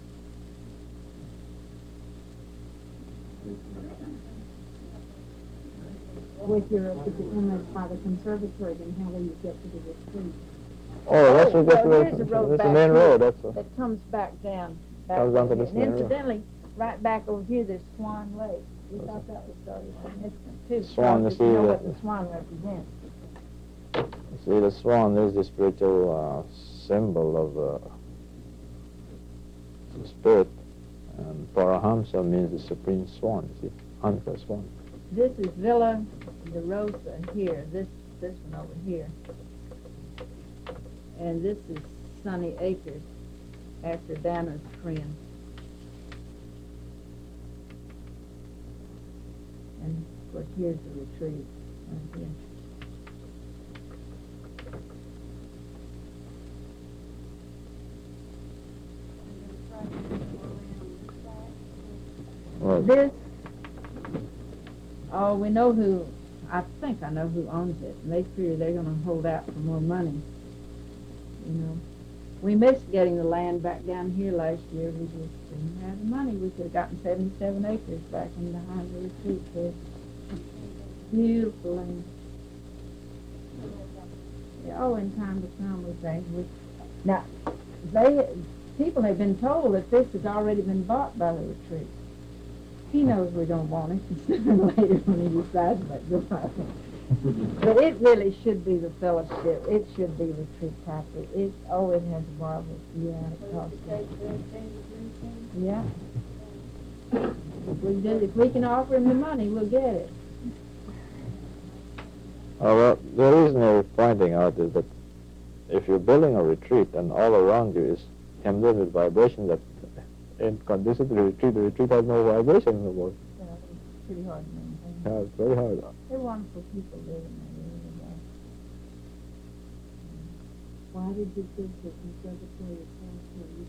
With your image by the conservatory, then how will you get to the retreat? Oh, that's well, here's the road that's the back main here road. That's that comes back down. Back Comes down to over this here. And main road. incidentally, right back over here, there's Swan Lake. We thought that was very significant too. Swan, you because see you know that- what the swan represents. See, the swan is the spiritual symbol of the spirit, and Parahamsa means the supreme swan. You see, Hamsa swan. This is Villa de Rosa here. This one over here. And this is Sunny Acres, after Dana's friend. And of course, here's the retreat right here. Well, This, oh, we know who, I think I know who owns it, and they figure they're going to hold out for more money, you know. We missed getting the land back down here last year. We just didn't have the money. We could have gotten 77 acres back in behind the retreat there. Beautiful land. Yeah, oh, in time to come, we think. Now, people have been told that this has already been bought by the retreat. He knows we don't want it. Sooner or later when he decides that go out. But it really should be the fellowship. It should be retreat property. It has a marvelous view out across there. Yeah. If we can offer him the money, we'll get it. well, the reason they're pointing out is that if you're building a retreat and all around you is hemmed in with vibrations that ain't conducive to the retreat has no vibration no more. Yeah, it's pretty hard to maintain. Yeah, it's very hard. They're wonderful people living there, really are. Why did you think the conservatory of Arts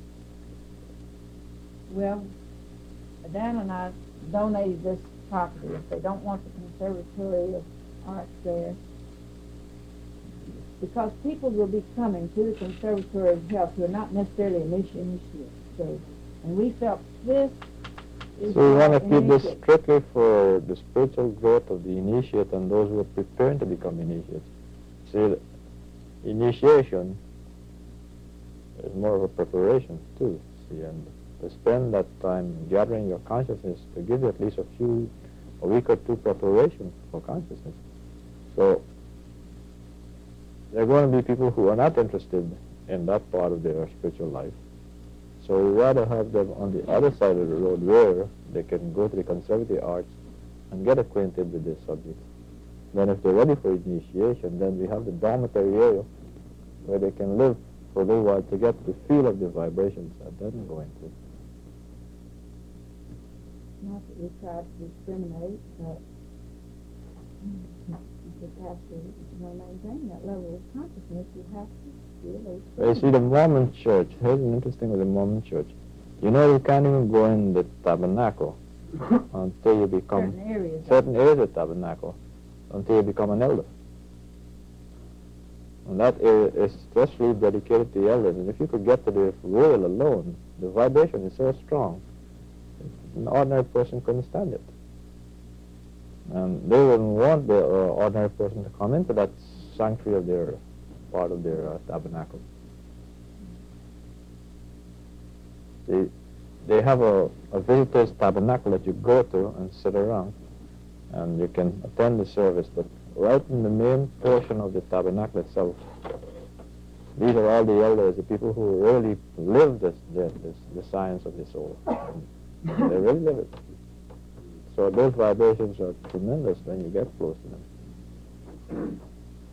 Well, Dan and I donated this property. If they don't want the Conservatory of Arts there, because people will be coming to the Conservatory of Health who are not necessarily initiates. So And we felt this is So we want to our keep this initiate. strictly for the spiritual growth of the initiate and those who are preparing to become initiates. See, initiation is more of a preparation too. See, and to spend that time gathering your consciousness to give you at least a week or two preparation for consciousness. So there are going to be people who are not interested in that part of their spiritual life. So we rather have them on the other side of the road where they can go to the conservative arts and get acquainted with this subject. Then if they're ready for initiation, then we have the dormitory area where they can live for a little while to get the feel of the vibrations that they're going through. Not that we try to discriminate, but you just have to, maintain that level of consciousness. You have to really. Well, you see, the Mormon church, here's an interesting with the Mormon church. You know, you can't even go in the tabernacle until you become certain areas of tabernacle until you become an elder. And that area is especially dedicated to the elders. And if you could get to the royal alone, the vibration is so strong, an ordinary person couldn't stand it. And they wouldn't want the ordinary person to come into that sanctuary of their part of their tabernacle. They have a visitor's tabernacle that you go to and sit around, and you can attend the service. But right in the main portion of the tabernacle itself, these are all the elders, the people who really live the science of the soul. They really live it. So those vibrations are tremendous when you get close to them.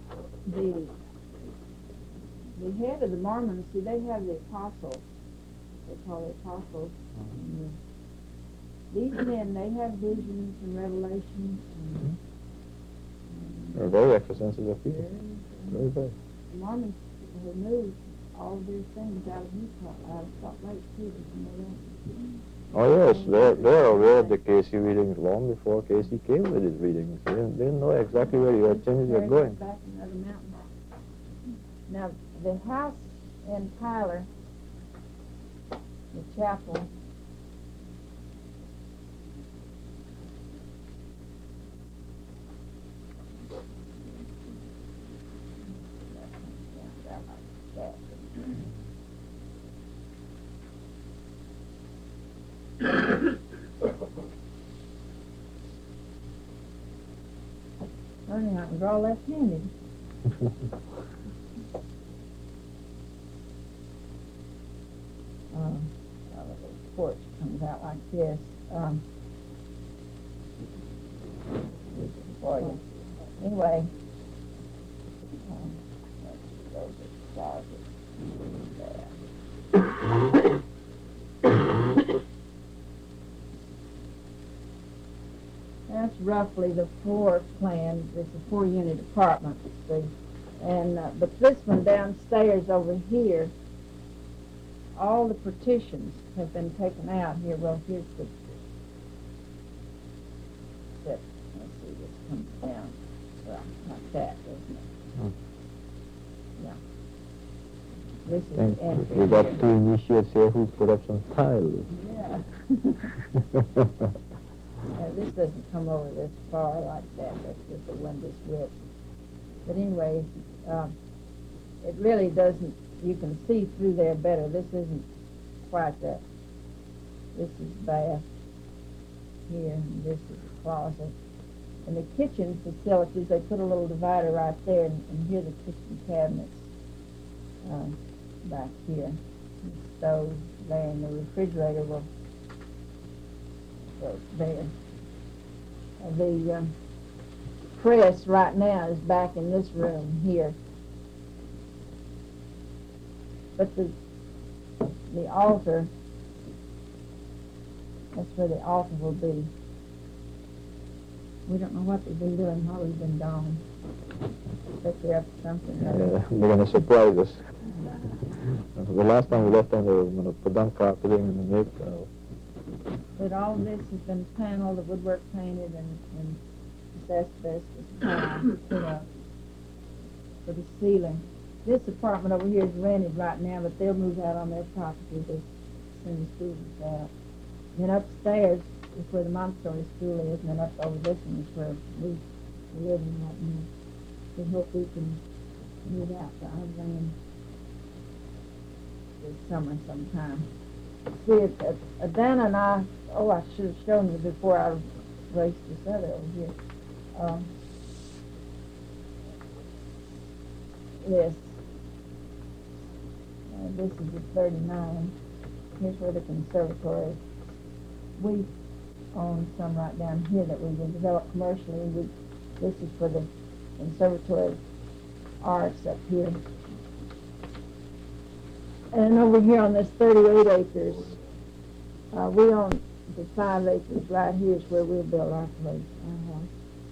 The head of the Mormons, see, they have the apostles. They call it apostles. These men, they have visions and revelations. They're very extrasensitive people. Very, very. The Mormons who knew all of these things out of Utah, out of Salt Lake City, you know that. Oh yes, they're aware of the Casey readings long before Casey came with his readings. They know exactly where your changes are going. Back in another mountain. Now, the house in Tyler, the chapel, learning how to draw left-handed. The little porch comes out like this. For you. Anyway, let's go to the closet. That's roughly the floor plan. It's a 4-unit apartment, see. And but this one downstairs over here, all the partitions have been taken out here. Well, here's the let's see, this comes down like that, doesn't it? Yeah. This is the entry. We got here. 2 initiates here who put up some tiles. Yeah. This doesn't come over this far like that. That's just the window's width. But anyway, it really doesn't. You can see through there better. This isn't quite that. This is bath here, and this is a closet. And the kitchen facilities, they put a little divider right there, and here the kitchen cabinets back here. The stove there, and the refrigerator will go there. The press right now is back in this room here. But the altar, that's where the altar will be. We don't know what they've been doing while we've been gone. But they're up to something. They're going to surprise us. The last time we left them, they were going to put down carpeting and make... But all of this has been paneled, the woodwork painted, and this asbestos tile put up for the ceiling. This apartment over here is rented right now, but they'll move out on their property this soon the school was out. Then upstairs is where the Montessori school is, and then up over this one is where we live in right now. We hope we can move out to our land this summer sometime. See, Dan and I, I should have shown you before I raced this other over here. Yes. This is the 39. Here's where the conservatory is. We own some right down here that we will develop commercially. This is for the conservatory of arts up here. And over here on this 38 acres, we own the 5 acres right here is where we'll build our place, our house.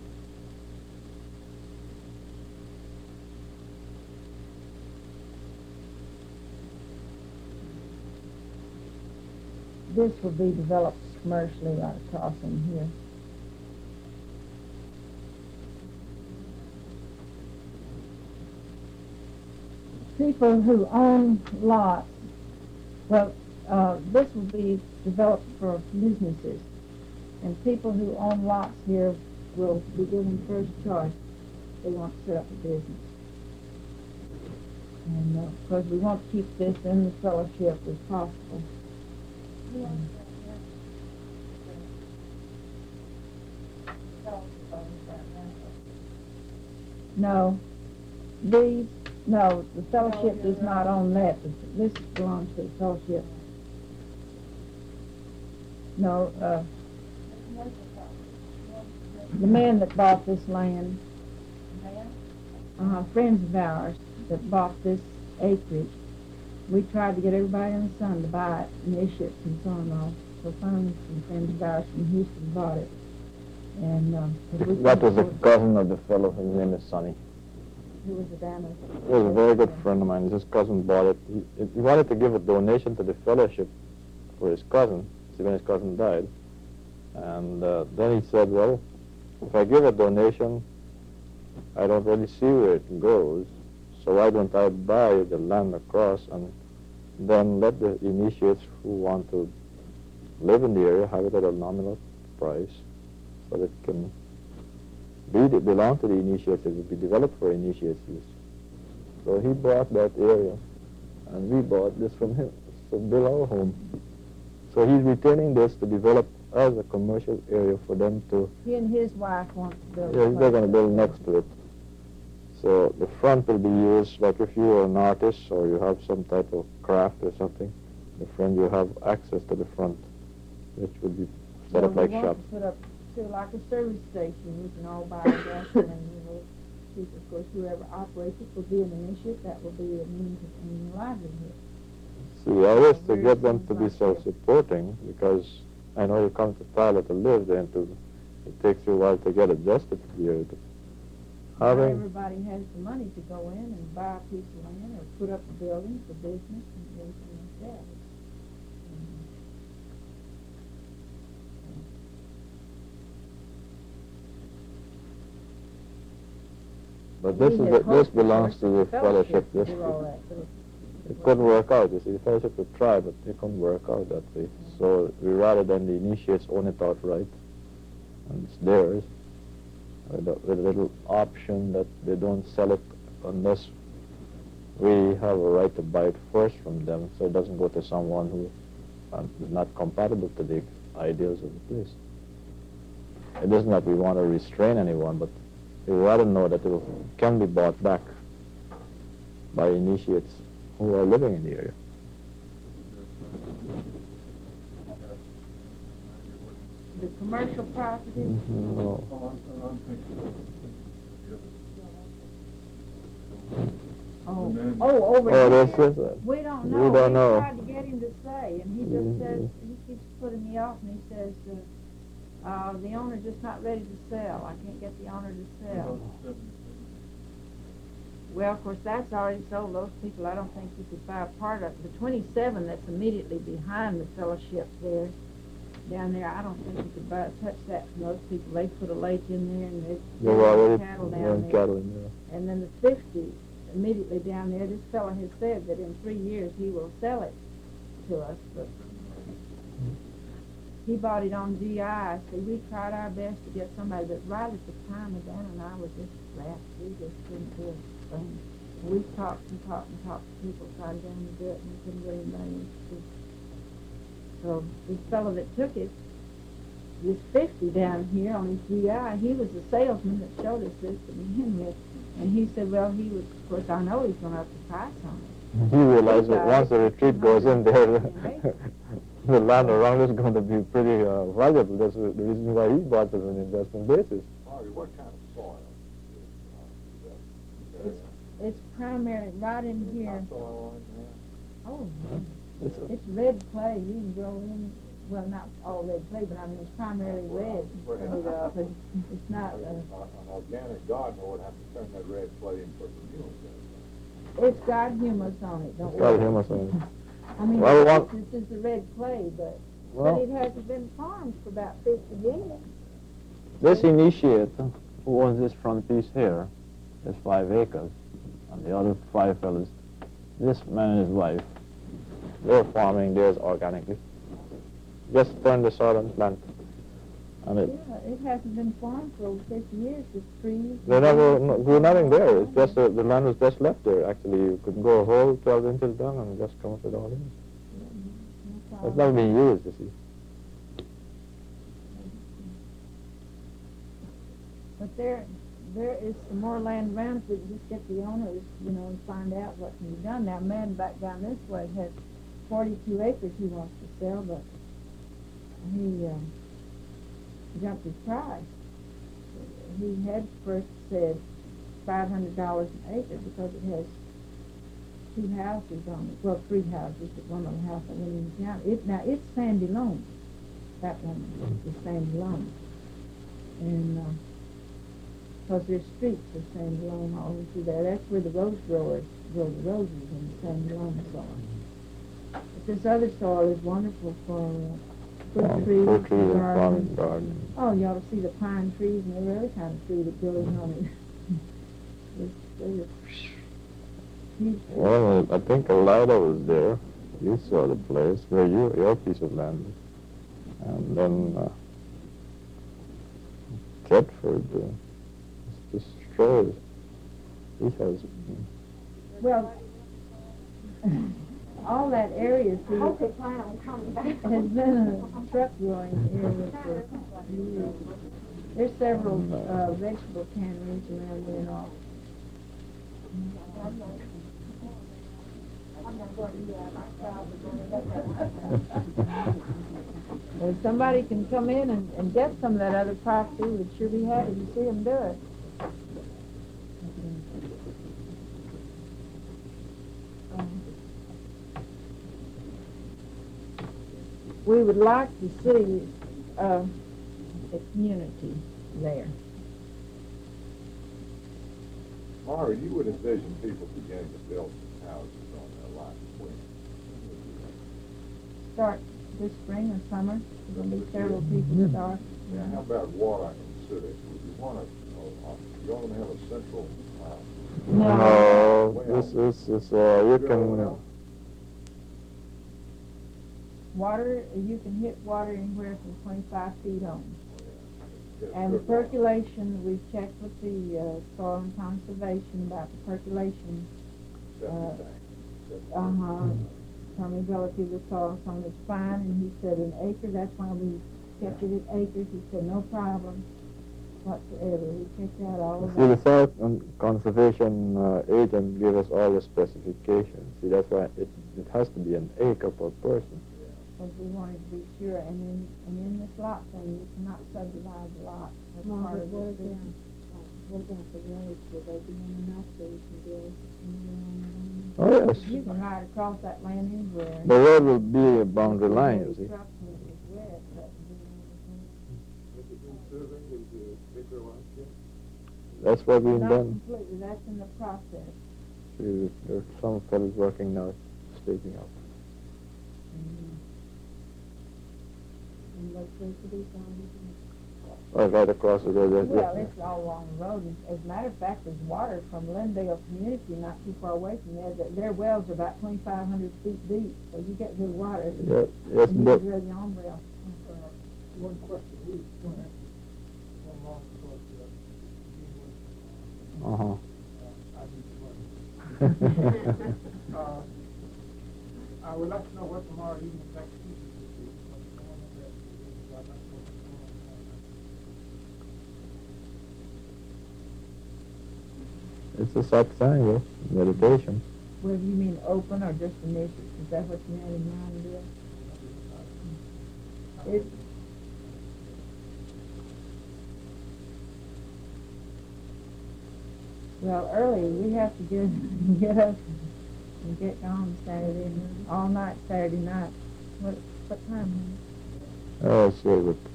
This will be developed commercially right across in here. People who own lots, well, this will be developed for businesses, and people who own lots here will be given first choice. They want to set up a business. And because we want to keep this in the fellowship as possible. No, the fellowship does not own that. This belongs to the fellowship. No, the man that bought this land, friends of ours that bought this acreage, we tried to get everybody in the sun to buy it, and they shipped and so on all. So finally some friends of ours from Houston bought it. And that was a cousin of the fellow. His name is Sonny. He was a damage. He was a very good friend of mine. His cousin bought it. He wanted to give a donation to the fellowship for his cousin. See, when his cousin died. And then he said, well, if I give a donation, I don't really see where it goes. So why don't I buy the land across and then let the initiates who want to live in the area have it at a nominal price so that it can belong to the initiates. It will be developed for initiates use. So he bought that area and we bought this from him to build our home. So he's retaining this to develop as a commercial area for them to... He and his wife want to build. Yeah, they're going to build next to it. So the front will be used, like if you are an artist or you have some type of craft or something, the front, you have access to the front, which would be set up like shop. We want to put up to like a service station. We can all buy gas and, people, of course, whoever operates it will be an initiate. That will be a means of earning livelihood. See, always to get them to be self-supporting, because I know you come to Tyler to live there, and it takes you a while to get adjusted to the area. Not everybody has the money to go in and buy a piece of land or put up a building for business and everything like that. But this belongs to the fellowship. It couldn't work out. You see, the fellowship would try, but it couldn't work out that way. So we rather than the initiates own it outright, and it's theirs, with a little option that they don't sell it unless we have a right to buy it first from them, so it doesn't go to someone who is not compatible to the ideals of the place. It isn't that we want to restrain anyone, but we rather know that it can be bought back by initiates who are living in the area. The commercial property? No. Over here. We don't know. We don't know. We tried to get him to say, and he just says, he keeps putting me off, and he says, the owner's just not ready to sell. I can't get the owner to sell. Well, of course, that's already sold. Those people, I don't think you could buy a part of it. The 27 that's immediately behind the fellowship there, down there, I don't think you could touch that from those people. They put a lake in there, and there's cattle down there. And then the 50 immediately down there, this fellow has said that in 3 years he will sell it to us, but he bought it on GI. So we tried our best to get somebody, but right at the time of Dan and I was just flat. We just couldn't do a thing. We talked and talked and talked to people, tried to get them to do it, and we couldn't get anybody interested. So this fellow that took it, this 50 down here on his GI, he was the salesman that showed us this to begin with. And he said, well, he was, of course, I know he's going to up the price on it. You realize that once the retreat goes in there, the land around is going to be pretty valuable. That's the reason why he bought it on an investment basis. Harvey, what kind of soil is It's primarily right in here. soil Oh, it's red clay. You can grow in, well, not all red clay, but I mean, it's primarily red. But it's not. An organic gardener would have to turn that red clay and put some humus in it. It's got humus on it, don't It's got worry. humus on it. I mean, Well, this is the red clay, but Well, it hasn't been farmed for about 50 years. this initiate who owns this front piece here is 5 acres. And the other 5 fellas, this man and his wife, they're farming theirs organically. Just turn the soil and plant. And Yeah, it hasn't been farmed for over 50 years. It's trees. they never grew nothing there. It's just the land was just left there. Actually, you could go a whole 12 inches down and just come up with all in. It's never been used, you see. But there is some more land around if we can just get the owners, and find out what can be done. Now, man back down this way has 42 acres he wants to sell, but he jumped his price. He had first said $500 an acre because it has 2 houses on it. Well, 3 houses, but one other house I wouldn't even count. Now, it's sandy loam. That one is sandy loam. And because there's streets of sandy loam all over through there. That's where the rose growers grow the roses in the sandy loam soil. But this other soil is wonderful for fruit trees, Fruit trees and gardens. farm garden. Oh, you ought to see the pine trees and every other kind of tree that grows on it. It's huge. Well, I think Elida was there. You saw the place where your piece of land is. And then Thetford destroyed. He has. Well, all that area, see, I hope they plan on coming back. has been a truck growing area for years. There's several vegetable canneries around there and all. If somebody can come in and get some of that other property, we'd sure be happy to see them do it. We would like to see a community there. Harvey, you would envision people beginning to build some houses on their lot when? Start this spring or summer. There's going to be several people start. Yeah, how about water in cities? Would you want to have a central? No, this is you can. Water, you can hit water anywhere from 25 feet on. And the percolation, we've checked with the Soil and Conservation about the percolation, permeability of the soil, so it's fine. And he said an acre, that's why we kept it at acres. He said no problem whatsoever. We checked out all of See, the that. Soil Conservation agent gave us all the specifications. See, that's why it has to be an acre per person. Because we wanted to be sure. And in this lot thing, you cannot subdivide the lot. That's part of the system. What about the roads? Will they be in enough so you can build? Oh, yes. You can ride across that land anywhere. The road will be a boundary line, you see. Trucks when it was wet, but Has it been surveyed? Is the acre lines yet? That's what we've not done. completely. That's in the process. See, there's some fellows working now, staking out. And electricity, Oh, right across the road. Well, it's all along the road. As a matter of fact, there's water from Lindale Community not too far away from there. Their wells are about 2,500 feet deep, so you get good water. Yes, And you but can drill your own well. one question, we was going to ask you one long question. Uh-huh. I need the money. I would like to know what tomorrow evening's activities will be. What's going on there? I'd like to know what's going on tomorrow night. It's a satsang, meditation. Whether you mean open or just initiative, is that what you had in mind, Bill? It, well, early, we have to get up and get gone Saturday, all night Saturday night. What time? Oh, let's say with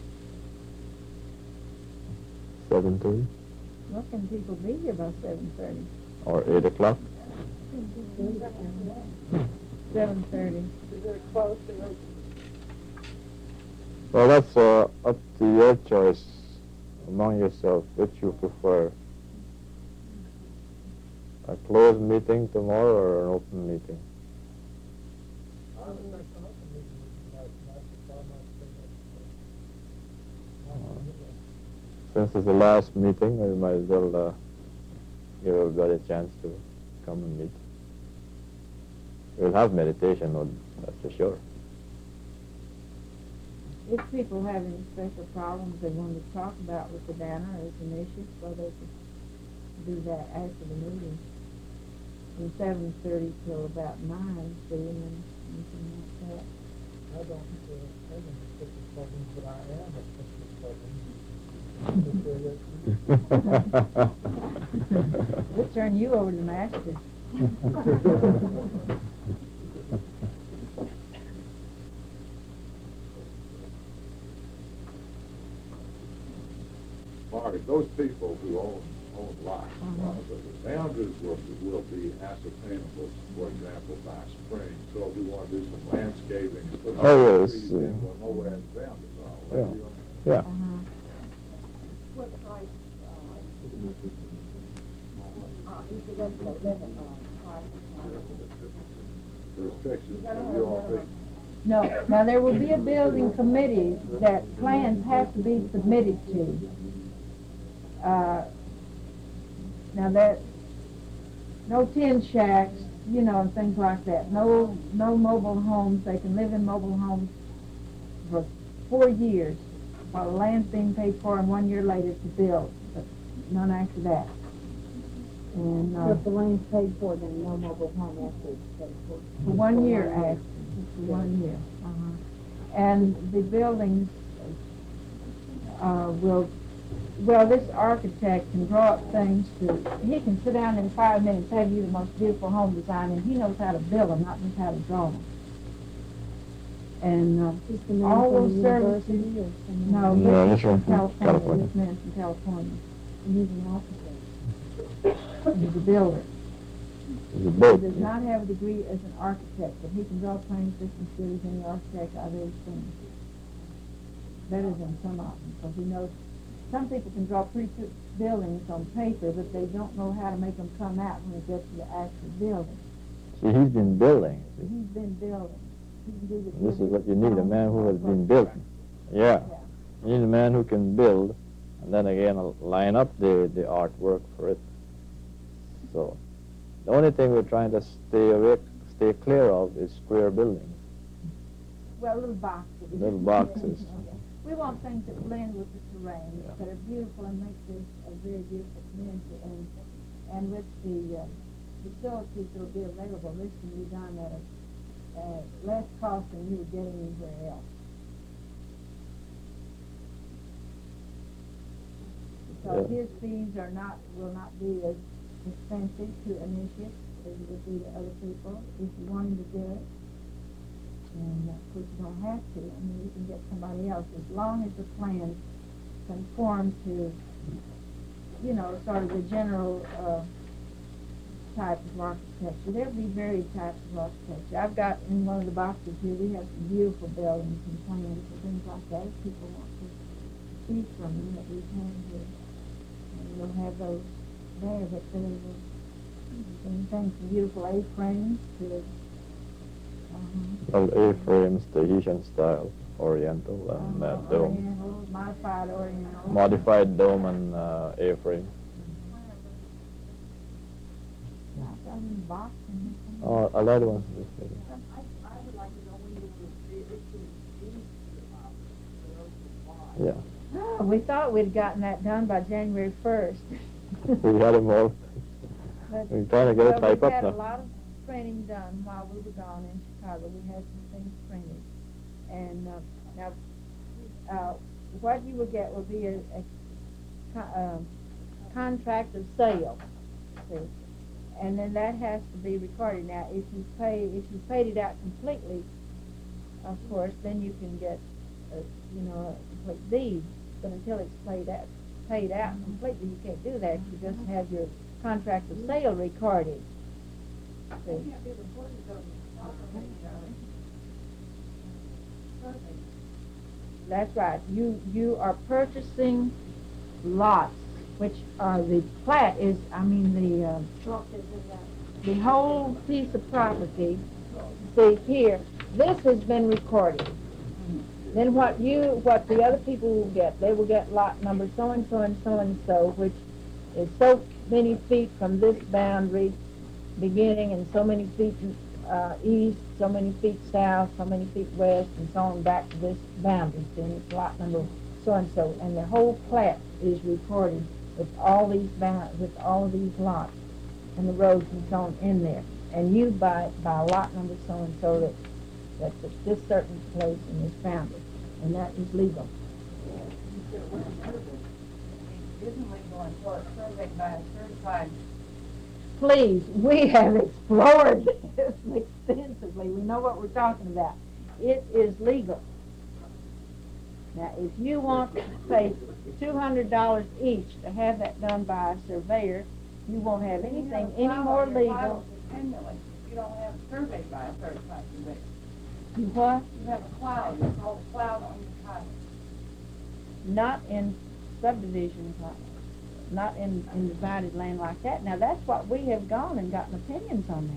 7:30 What can people be here by 7:30? or 8 o'clock. 7:30. Is it close to open? Well, that's up to your choice among yourself, which you prefer. A closed meeting tomorrow or an open meeting? I would like an open meeting tonight, if I might say Since it's the last meeting, we might as well give everybody a chance to come and meet. We'll have meditation, that's for sure. If people have any special problems they want to talk about with the banner as an issue, so they can do that after the meeting. From 7:30 till about 9, see, and then anything like that. I don't have any special problems, but I am a special problem. We'll turn you over to the master. Marty, those people who own lots, the boundaries will be ascertainable, for example, by spring. So if we want to do some landscaping and put Oh, yes. trees in, we'll know where the boundaries are. Yeah. Yeah. What price, you could go to the limit The restrictions that you all think. No, now there will be a building committee that plans have to be submitted to. Now that, no tin shacks, and things like that. No mobile homes. They can live in mobile homes for 4 years while the land's being paid for and 1 year later to build, but none after that. And If the land's paid for, then no mobile home after it's paid for. for 1 year after, just for 1 year. And the buildings this architect can draw up things he can sit down in 5 minutes, have you the most beautiful home design, and he knows how to build them, not just how to draw them. And all those services, no, this he's one from from California. This man's from California. And he's an architect. He's a builder. It's a boat. He does not have a degree as an architect, but he can draw plans just as good as any architect I've ever seen. Better than some of them, because he knows. Some people can draw pretty good buildings on paper, but they don't know how to make them come out when it gets to the actual building. See, he's been building. See? He's been building. He can do the This is building. what you need, a man who has been building. Yeah. You need a man who can build, and then again line up the artwork for it. So, the only thing we're trying to stay clear of is square buildings. Well, little boxes. Little boxes. We want things that blend with the terrain, that are beautiful and make this a very beautiful community. And with the facilities that will be available, this can be done at a less cost than you would get anywhere else. Because his fees will not be as expensive to initiate as it would be to other people if you want him to do it. And of course you don't have to. I mean, you can get somebody else as long as the plans conform to, sort of the general type of architecture. There'll be varied types of architecture. I've got in one of the boxes here, we have some beautiful buildings and plans and things like that. If people want to see from them that we've had here, and we'll have those there. But there's things from beautiful A-frames to Well, A-frames, Tahitian style. Oriental and dome. Oriental, modified Oriental. Modified dome and A-frame. In Boston. Oh, a lot of ones. I would like to know when you will issue these Yeah. We thought we'd gotten that done by January 1st. We had them all. But, We're trying to get it typed we up had a now. lot of printing done while we were gone in Chicago. We had some things printed. And now, what you will get will be a contract of sale. See? And then that has to be recorded. Now, if you paid it out completely, of course, then you can get, a complete deed. But until it's paid out completely, you can't do that. You just have your contract of sale recorded. See? That's right. You are purchasing lots, which are the plat is. The whole piece of property. See here, this has been recorded. Then what the other people will get, they will get lot number so and so and so and so, which is so many feet from this boundary beginning, and so many feet east, so many feet south, so many feet west, and so on back to this boundary. Then it's lot number so and so, and the whole plat is recorded with all these lots and the roads and so on in there. And you buy lot number so and so that's at this certain place in this boundary, and that is legal. It isn't legal until it's surveyed by a certified. Please, we have explored this extensively. We know what we're talking about. It is legal. Now, if you want to pay $200 each to have that done by a surveyor, you won't have anything any more legal. You don't have it surveyed by a certified surveyor. You what? You have a cloud. It's called a cloud on your title. Not in subdivision, not in divided land like that. Now, that's what we have gone and gotten opinions on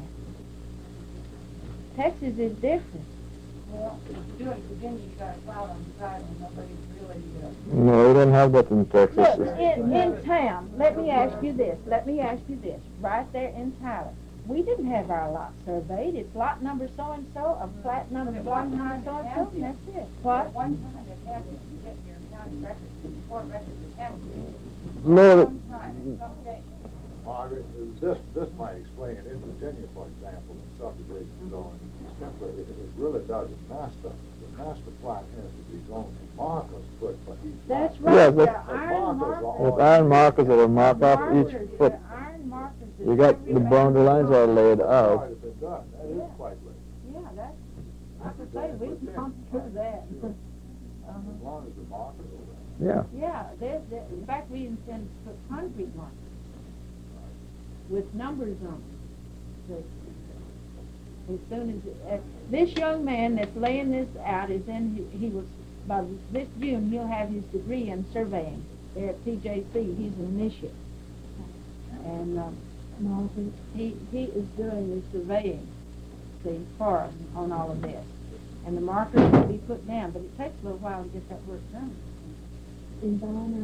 that. Texas is different. Well, if you do it in Virginia, you got a cloud on your title, and nobody's really... No, we don't have that in Texas. Look, in town, let me ask you this. Right there in Tyler, we didn't have our lot surveyed. It's lot number so-and-so, of plat number so-and-so, and that's it. What? At one time, it happened. You get your county records, and court records, it happened. No, One time, someday. Margaret, this might explain it. In Virginia, for example, in subdivision zoning, it really doesn't master. The master plat has to be going to markers put for each lot. That's right. Yeah, The but- iron markers. with iron markers that will mark off each foot. The iron markers. You got the boundary lines are laid That's out. right, it's been done. That is quite late. Yeah, that's, like I say, we've gone through that. As long as the markers are there. Yeah. Yeah, in fact, we intend to put concrete markers with numbers on them. As soon as this young man that's laying this out is by this June he'll have his degree in surveying there at TJC. He's an initiate, and he is doing the surveying, for us on all of this, and the markers will be put down. But it takes a little while to get that work done. In Bonner,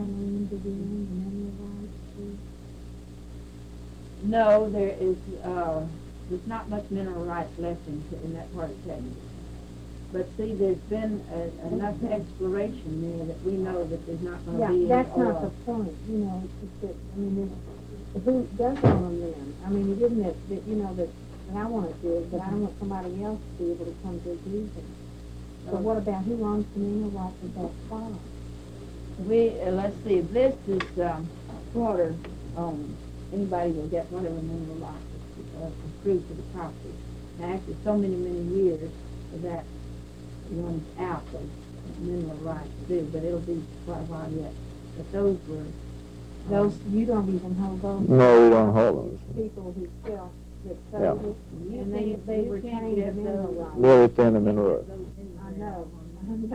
No, there's not much mineral rights left in that part of Texas. But see, there's been enough exploration there that we know that there's not going to be any that's not oil. the point, it's that, who does own them? It isn't that I want to do it, but I don't want somebody else to be able to come to use it. So what about who owns the mineral rights of that spot? Let's see, if this is water owned, anybody will get whatever mineral rights accrued to the property. Now, after so many years, that runs out of mineral rights too, but it'll be quite a while yet. But those You don't even hold those. No, we don't hold them. People who still get Yeah. sold it, and they retain the mineral rights. They retain the mineral. I know. And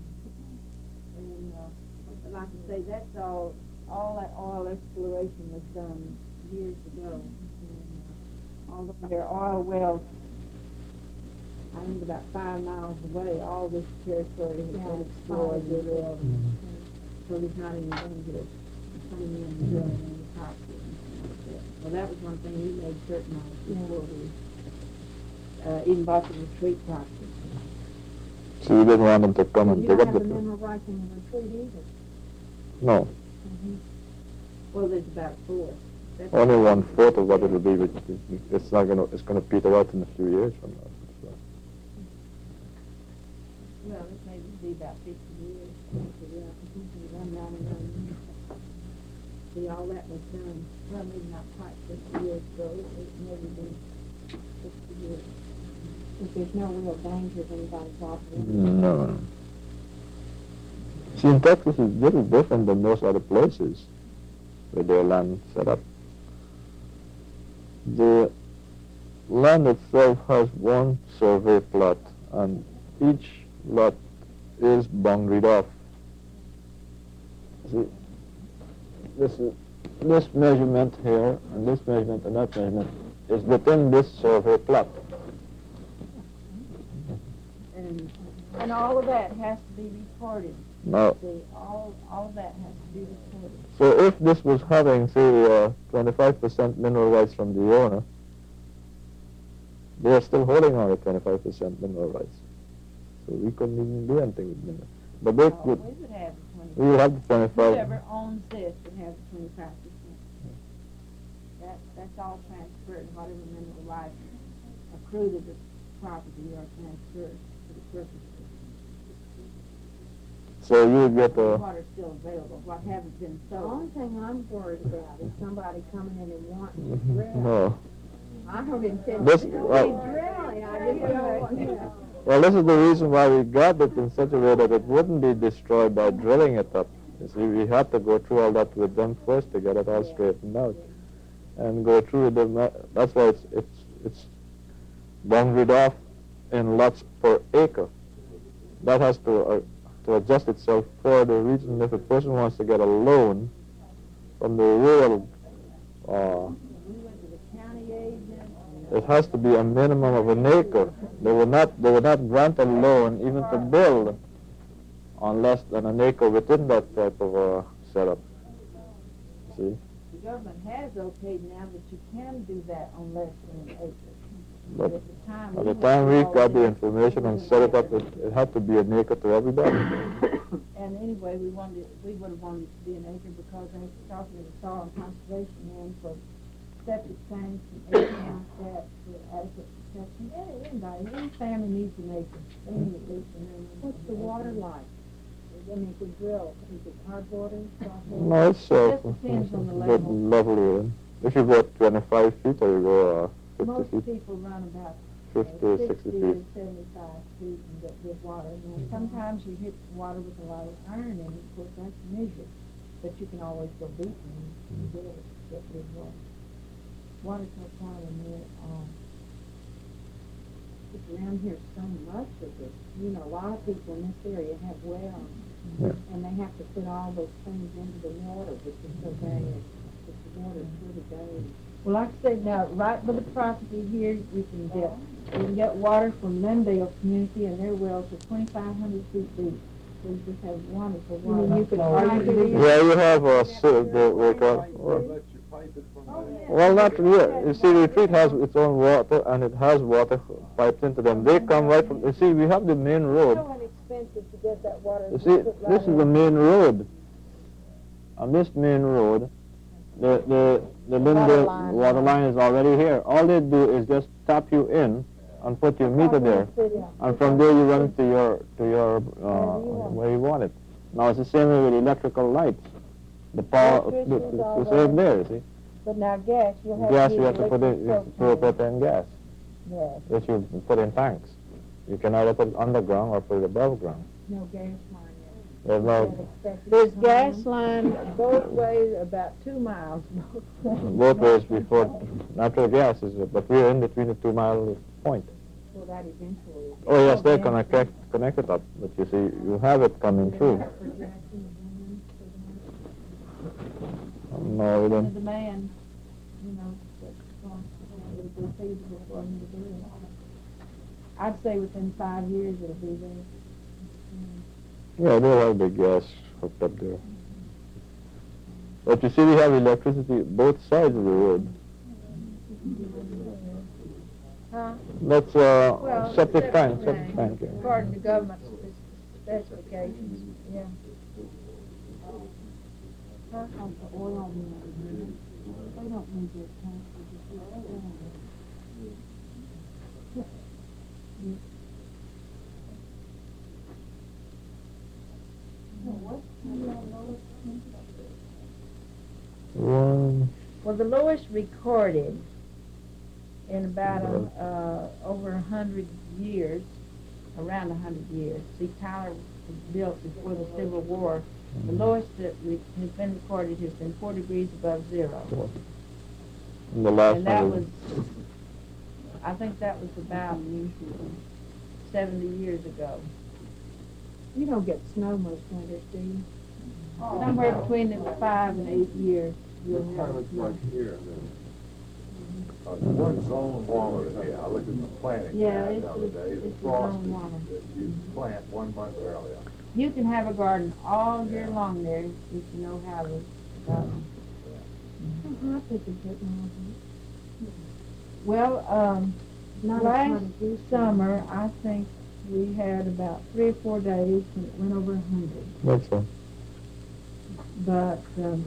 like I say, that's all that oil exploration was done years ago. And, all of their oil wells I think about 5 miles away, all this territory has been explored explored. and drilled. So there's not any danger of coming in and drilling in the top. Well, that was one thing we made certain of before we even bought the retreat property. So you didn't want them to come and You dig don't up have the the place? mineral rights in the retreat either. No, Well, there's about 4. That's only 1/4 of what it'll be, but it's not gonna, it's gonna peter out in a few years from now. So. Well, it may be about 50 years. Run down and run. See, all that was done, well, maybe not quite 50 years ago, it maybe been 60 years. If there's no real danger of anybody dropping in. No. See, in Texas, it's a little different than most other places with their land set up. The land itself has one survey plot, and each lot is boundaried off. See, this measurement here, and this measurement and that measurement is within this survey plot. And all of that has to be recorded. Now, See, all of that has to be recorded. so if this was having, say, 25% mineral rights from the owner, they are still holding on to 25% mineral rights. So we couldn't even do anything with mineral. But they could, We would have the 25%. we would have the 25. Whoever owns this would have the 25%. That's all transferred. Whatever mineral rights accrue to the property are transferred to the purpose. So you would get a, Water's still available. What hasn't been The sold. only thing I'm worried about is somebody coming in and wanting to drill. no. I heard him say, This- drilling, I just don't know. Well, this is the reason why we got it in such a way that it wouldn't be destroyed by drilling it up. You see, we had to go through all that with them first to get it all straightened out, and go through them. That's why it's boundaried off in lots per acre. That has to adjust itself for the reason if a person wants to get a loan from the rural, We went to the county agent. it has to be a minimum of an acre. They will not grant a loan even to build on less than an acre within that type of setup. See, The government has okayed now that you can do that on less than an acre. but At the time by the time we got the already- information and set it up, it had to be an acre to everybody. And anyway, we would have wanted it to be an acre because they were talking to the Soil and Conservation Man for septic tanks and air that for adequate protection. Any family needs an acre. They need at least an acre. What's the water like? I mean, if we drill, is it hard water, soft water? No, it's Just depends on the good level. level you're in. If you go 25 feet or you go 50 Most feet, people run about 50 or 60 60 feet. to 75 feet and get good water. Now, sometimes you hit water with a lot of iron in it, of course, that's measured. But you can always go deeper and get good water. Water's no problem there. It's around here so much of it. You know, a lot of people in this area have wells, Yeah. and they have to put all those things into the water, which is so bad. But the water's really bad. Well, like I said, now, right by the property here, you can get water from Lindale community, and their wells are 2,500 feet deep. So you just have wonderful You mean water. you could Or pipe it in? Yeah, you have a well, not yet. You see, the retreat has its own water, and it has water piped into them. They come right from. You see, we have the main road. So inexpensive to get that water. You see, this is the main road. On this main road, the Lindale water line is already here. All they do is just tap you in and put your meter there, and from there you run it to your where you want it. Now it's the same way with electrical lights. The power, the same there. You see, But now gas, you'll have gas to you use have to put in, you have to electric put in gas, Yes. which you put in tanks. You can either put it underground or put it above ground. No gas line There's no There's gas line both ways, about 2 miles. both ways before natural gas is, but we're in between the 2 mile point. for that eventually. Oh yes, they're connected up, but you see, you have it coming through. No, we The don't. demand, it would be feasible for them to do it. I'd say within 5 years it'll be there. Yeah, they'll have the gas hooked up there. But you see, we have electricity both sides of the road. Huh? That's Well, septic tank, septic septic tank. Yeah. According to government specifications, yeah. Huh? Like the oil mill. They don't need their tanks. One. Well, the lowest recorded in about over 100 years, around 100 years. See, Tyler was built before the Civil War. The lowest that has been recorded has been 4 degrees above zero. And the last And that one was, I think that was about 70 years ago. You don't get snow most winters, do you? Somewhere between the 5 and 8 years. You'll have snow. One zone warmer than here. I looked at the planting Yeah, guide it's the other day. it's The a frost zone warmer. that you plant 1 month earlier. You can have a garden all year long there if you know how to garden. How hot is it now? Well, Not as hot last as it used to be. summer, I think we had about 3 or 4 days when it went over 100. That's all. But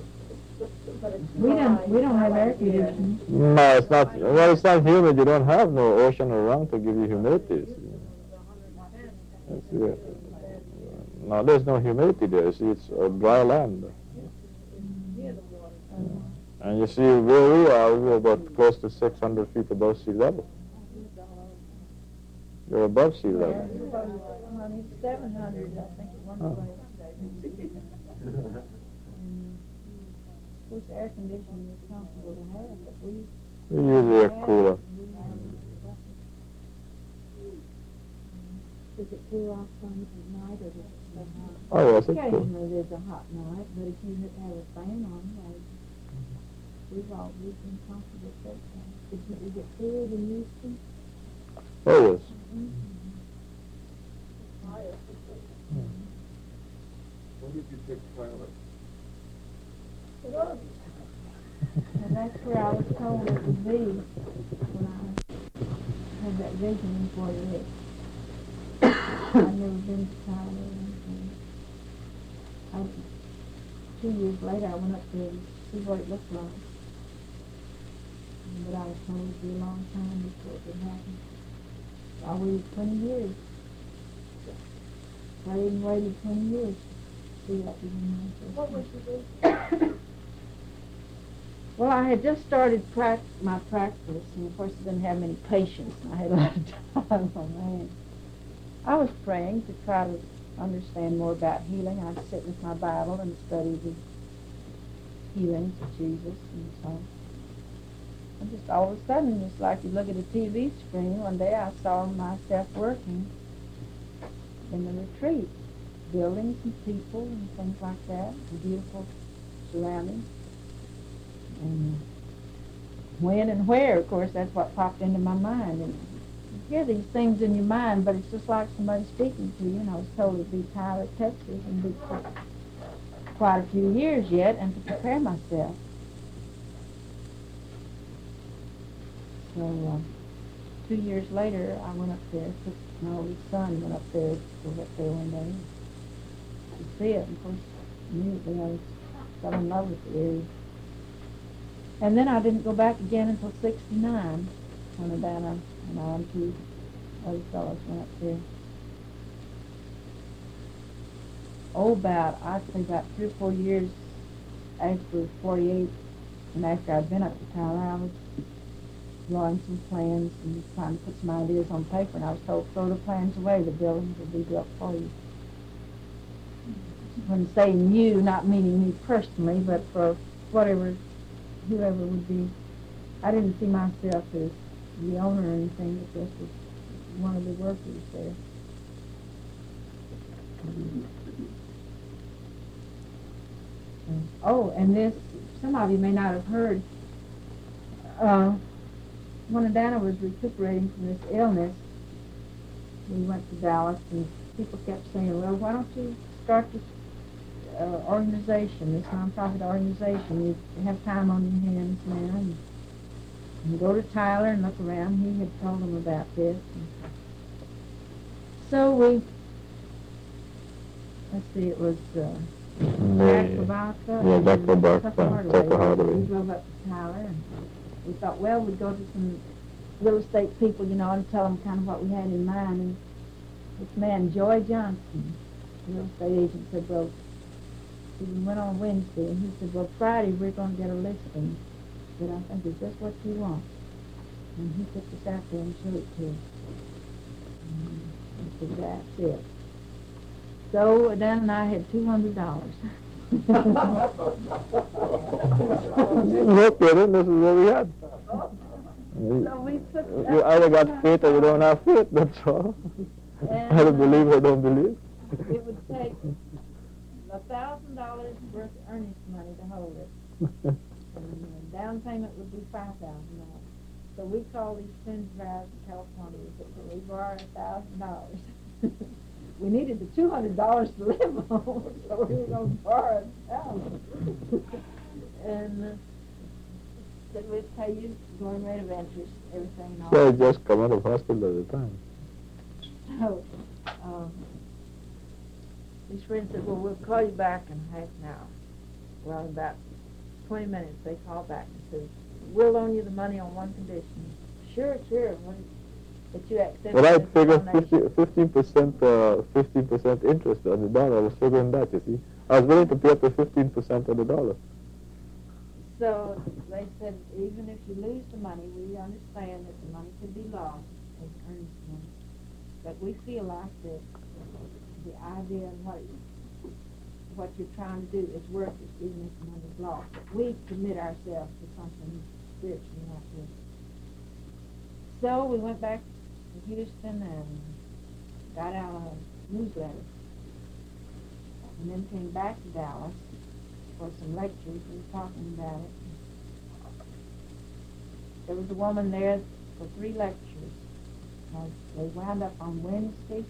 we don't have air conditioning. No, it's not. Well, it's not humid. You don't have no ocean around to give you humidity. That's it. No, there's no humidity there. See, it's dry land. And you see where we are, we're about close to 600 feet above sea level. You're above sea level. 700, I think, at one Oh. place. Of course, air conditioning is comfortable to have, but we We use air cooler. Does it cool off some at night or does it stay hot? Oh, yes, it's cool. occasionally there's a hot night, but if you have a fan on, like, we've been comfortable so far. Is it cooler than used to? Oh, yes. When did you pick Tyler? And that's where I was told it would be when I had that vision in 48. I'd never been to Tyler. And 2 years later, I went up there to see what it looked like. But I was told it would be a long time before it would happen. I waited 20 years. Prayed and waited 20 years to see what was in my. What was you doing? Well, I had just started my practice, and of course I didn't have many patients. I had a lot of time on my hands. I was praying to try to understand more about healing. I'd sit with my Bible and study the healings of Jesus and so. And just all of a sudden, just like you look at a TV screen, one day I saw myself working in the retreat, buildings and people and things like that, and beautiful surroundings. And when and where, of course, that's what popped into my mind. And you hear these things in your mind, but it's just like somebody speaking to you. And I was told it'd be Tyler, Texas, and be for quite a few years yet, and to prepare myself. So 2 years later, I went up there. Took my oldest son went up there to up there one day to see it. And of course, immediately I fell in love with the area. And then I didn't go back again until 69, when Adana and I and 2 other fellows went up there. I'd say about 3 or 4 years after 48, and after I'd been up to Tyler, I was drawing some plans and trying to put some ideas on paper, and I was told, throw the plans away, the buildings will be built for you. When saying you, not meaning me personally, but for whoever would be. I didn't see myself as the owner or anything, but just as one of the workers there. Oh, and this, some of you may not have heard, when Adana was recuperating from this illness, we went to Dallas, and people kept saying, well, why don't you start this organization, this nonprofit organization? You have time on your hands now. And go to Tyler and look around. He had told them about this. And so we, let's see, it was Jack Labaka Jack Labaka and Tucker Hardaway. We drove up to Tyler, and we thought, well, we'd go to some real estate people, you know, and tell them kind of what we had in mind. And this man, Joy Johnson, real estate agent, said, well, we went on Wednesday, and he said, well, Friday we're going to get a listing that I think is just what you want. And he took us out there and showed it to us. And he said, that's it. So Dan and I had $200. Look at it, this is what we had. So we put You either got faith or you don't have faith, that's all. Either believe or don't believe. It would take $1,000 worth of earnest money to hold it. And the down payment would be $5,000. So we called these friends of ours in California and said, can we borrow $1,000? We needed the $200 to live on, so we were going to borrow $1,000. And said we'd pay you going rate of interest, everything and all. So I just come out of hospital at the time. So these friends said, well, we'll call you back in half an hour. Well, in about 20 minutes, they called back and said, we'll loan you the money on one condition. Sure. That you accept. Well, I figured 15% interest on the dollar. I was figuring that, you see. I was willing to pay up to 15% on the dollar. So they said, even if you lose the money, we understand that the money could be lost as earnest money. But we feel like that the idea and what you're trying to do is worth it, even if the money's lost. We commit ourselves to something spiritually like this. So we went back to Houston and got out a newsletter. And then came back to Dallas for some lectures. We were talking about it. There was a woman there for 3 lectures. They wound up on Wednesday.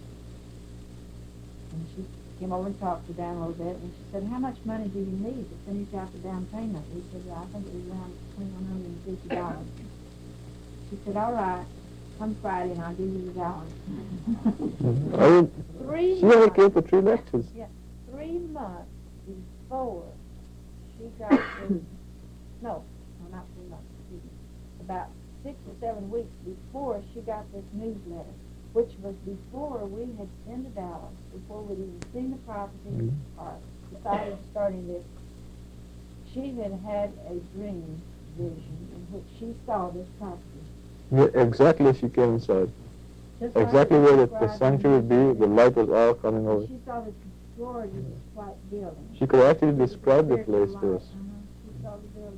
And she came over and talked to Dan a little bit. And she said, how much money do you need to finish out the down payment? We said, well, I think it was around $2,150. She said, all right, come Friday and I'll give you the balance. I mean, 3 she only months. came for 3 lectures. Yeah, 3 months before she got this, no, not 3 months, excuse me, about 6 or 7 weeks before she got this newsletter, which was before we had been to Dallas, before we'd even seen the property or decided starting this. She had a dream vision in which she saw this property. Yeah, exactly, she came inside. Just Exactly like where the described sanctuary would be, the light was all coming over. She saw this gorgeous white building. She could actually describe the place to us. She saw the building.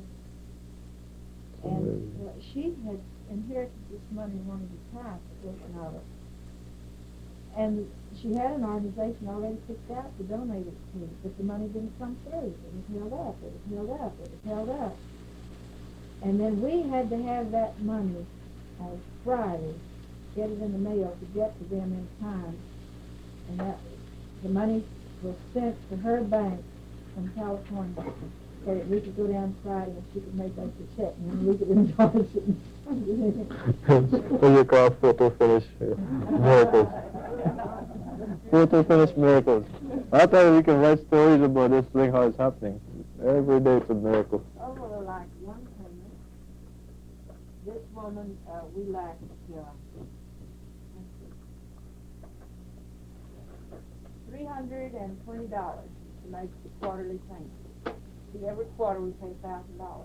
And she had inherited this money one of the types of it. And she had an organization already picked out to donate it to, but the money didn't come through. It was held up. And then we had to have that money Friday, get it in the mail to get to them in time. And that the money was sent to her bank from California so that we could go down Friday and she could make us a check and then we could endorse it. What you call photo finish miracles. Photo finish miracles. I thought we can write stories about this thing, how it's happening. Every day it's a miracle. Oh, well, like one payment, this woman, we lacked $320 to make the quarterly payment. See, every quarter we pay $1,000.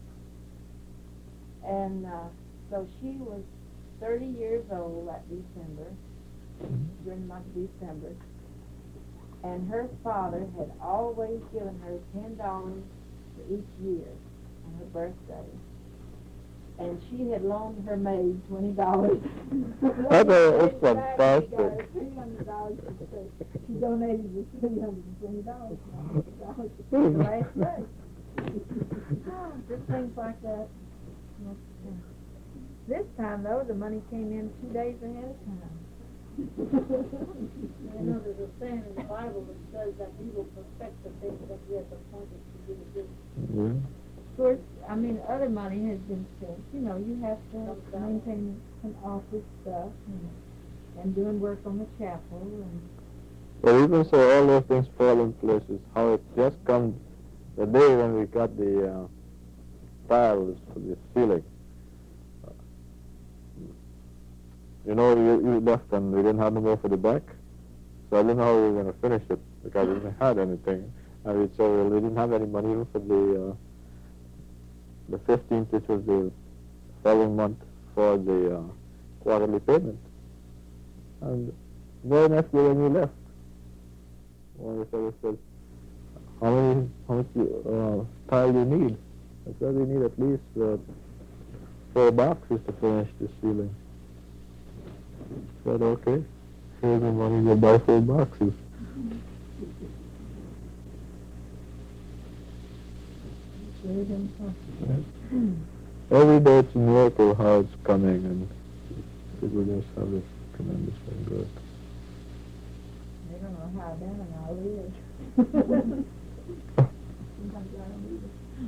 And so she was 30 years old that December, during the month of December, and her father had always given her $10 for each year on her birthday. And she had loaned her maid $20. That's fantastic. She got her $300. She donated the $320 the last day. Just things like that. This time, though, the money came in 2 days ahead of time. I know there's a saying in the Bible that says that He will perfect the things that He has appointed to do. Yeah. Of course, I mean, other money has been spent. You know, you have to maintain some office stuff and doing work on the chapel. And But even so, all those things fall in places. How it just comes the day when we got the tiles for the ceiling. You know, you left and we didn't have no more for the back. So I didn't know how we were going to finish it because we didn't have anything. And so we didn't have any money even for the 15th, which was the following month for the quarterly payment. And very next day when we left, one of the fellows said, how much tile do you need? I said, we need at least 4 boxes to finish the ceiling. I said, okay, here's the money, go buy 4 boxes. Every day it's a miracle how it's coming, and people just have this tremendous thing good. they don't know how then and how it is. Sometimes I don't either.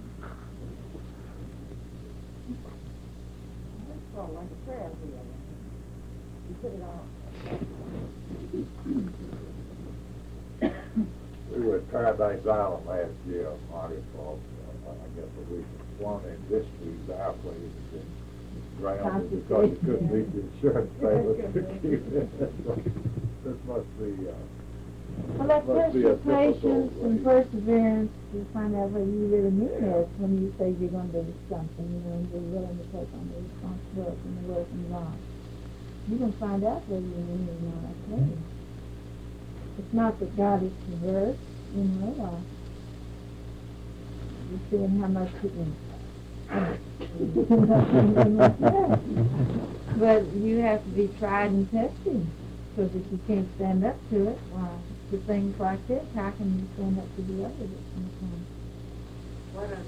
It's sort of like a prayer wheel. You put it on. We were at Paradise Island last year, Marty, for, I guess, a week. One in this week, our place has been grounded because you couldn't meet the insurance payment to keep it. This must be, Well, that's must just be a your patience difficult and way. perseverance to find out what you really mean is when you say you're going to do something, you know, and you're willing to take on the responsibility and the work involved. You can find out whether you mean it or not later. It's not that God is perverse, you know, you're seeing how much you can. But you have to be tried and tested, because if you can't stand up to it, why, to things like this, how can you stand up to the other that's going to come? What are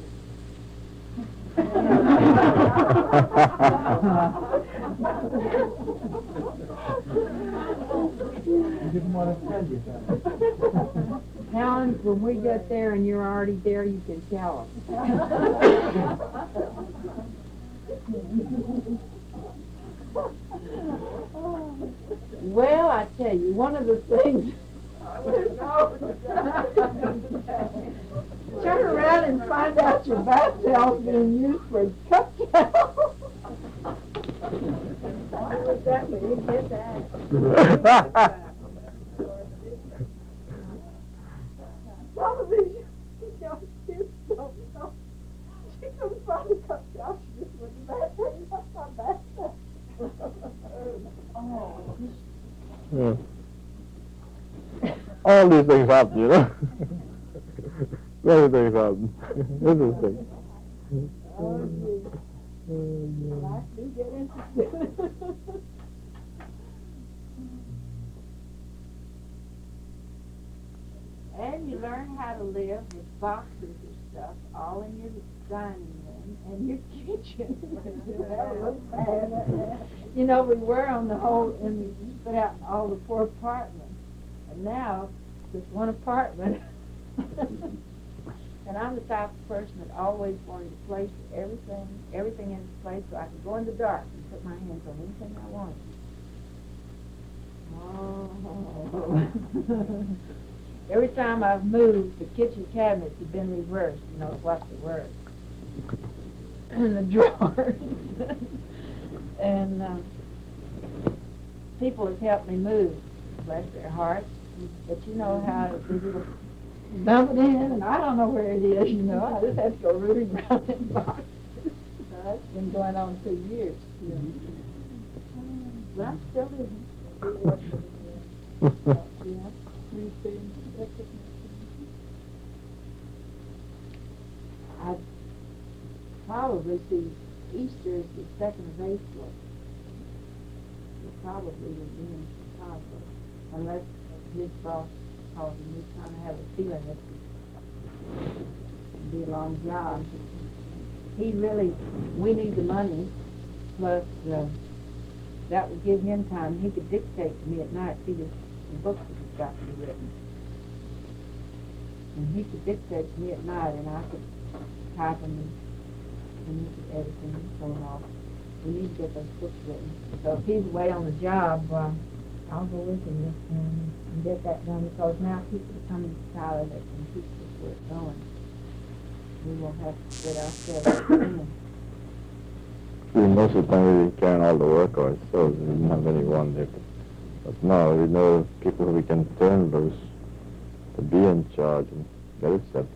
You didn't want to tell you that. Helen, when we get there and you're already there, you can tell us. Well, I tell you, one of the things... Turn around and find out your bath towel's being used for cup towel. Why was that? We didn't get that. Some of these young kids don't know. She couldn't find a cup towel. She just went to the bathroom. That's not bath towel. Yeah. All these things happen, you know. Many things happen. Interesting. Life do get interesting. And you learn how to live with boxes of stuff all in your dining room and your kitchen. You know, we were on the whole, and we put out all the 4 apartments. And now, just one apartment. And I'm the type of person that always wanted to place everything in its place so I could go in the dark and put my hands on anything I wanted. Oh. Every time I've moved, the kitchen cabinets have been reversed. You know what's the word? And the drawers. And people have helped me move, bless their hearts. But you know how they do dump it in, and I don't know where it is, you know. I just have to go rooting around in boxes. That's been going on 2 years. Yeah. But I'm still living. Yeah. I'd probably see Easter is the 2nd of April. It probably would be in Chicago, unless his boss calls him. We kind of have a feeling that it'd be a long job. We need the money, plus that would give him time. He could dictate to me at night, see the books that have got to be written. And he could dictate to me at night, and I could type them and he could edit them and so on. We need to get those books written. So if he's away on the job, I'll go with him this time and get that done, because now people are coming to Tyler that can keep this work going. We will have to get ourselves in. Most of the time we carry all the work ourselves. We didn't have anyone there. But now we know people we can turn loose to be in charge and get it set.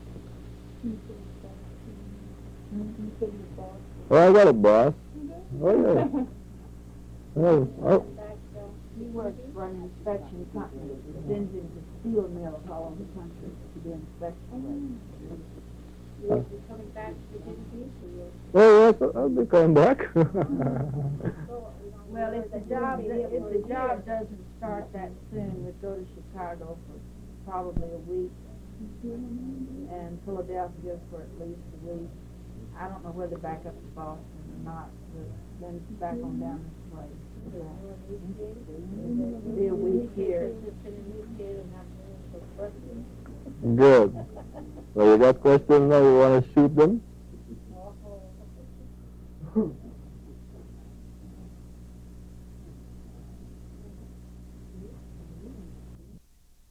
Oh, I got a boss. Oh, yeah. Oh. He works for an inspection company that sends him to steel mills all over the country to do inspection. You'll be coming back to Virginia Beach? Oh, yes, I'll be coming back. Well, if the job doesn't start that soon, we'd go to Chicago for probably a week, and Philadelphia for at least a week. I don't know whether back up to Boston or not, but then back on down this way. Be a week here. Good. Well, you got questions now? You want to shoot them?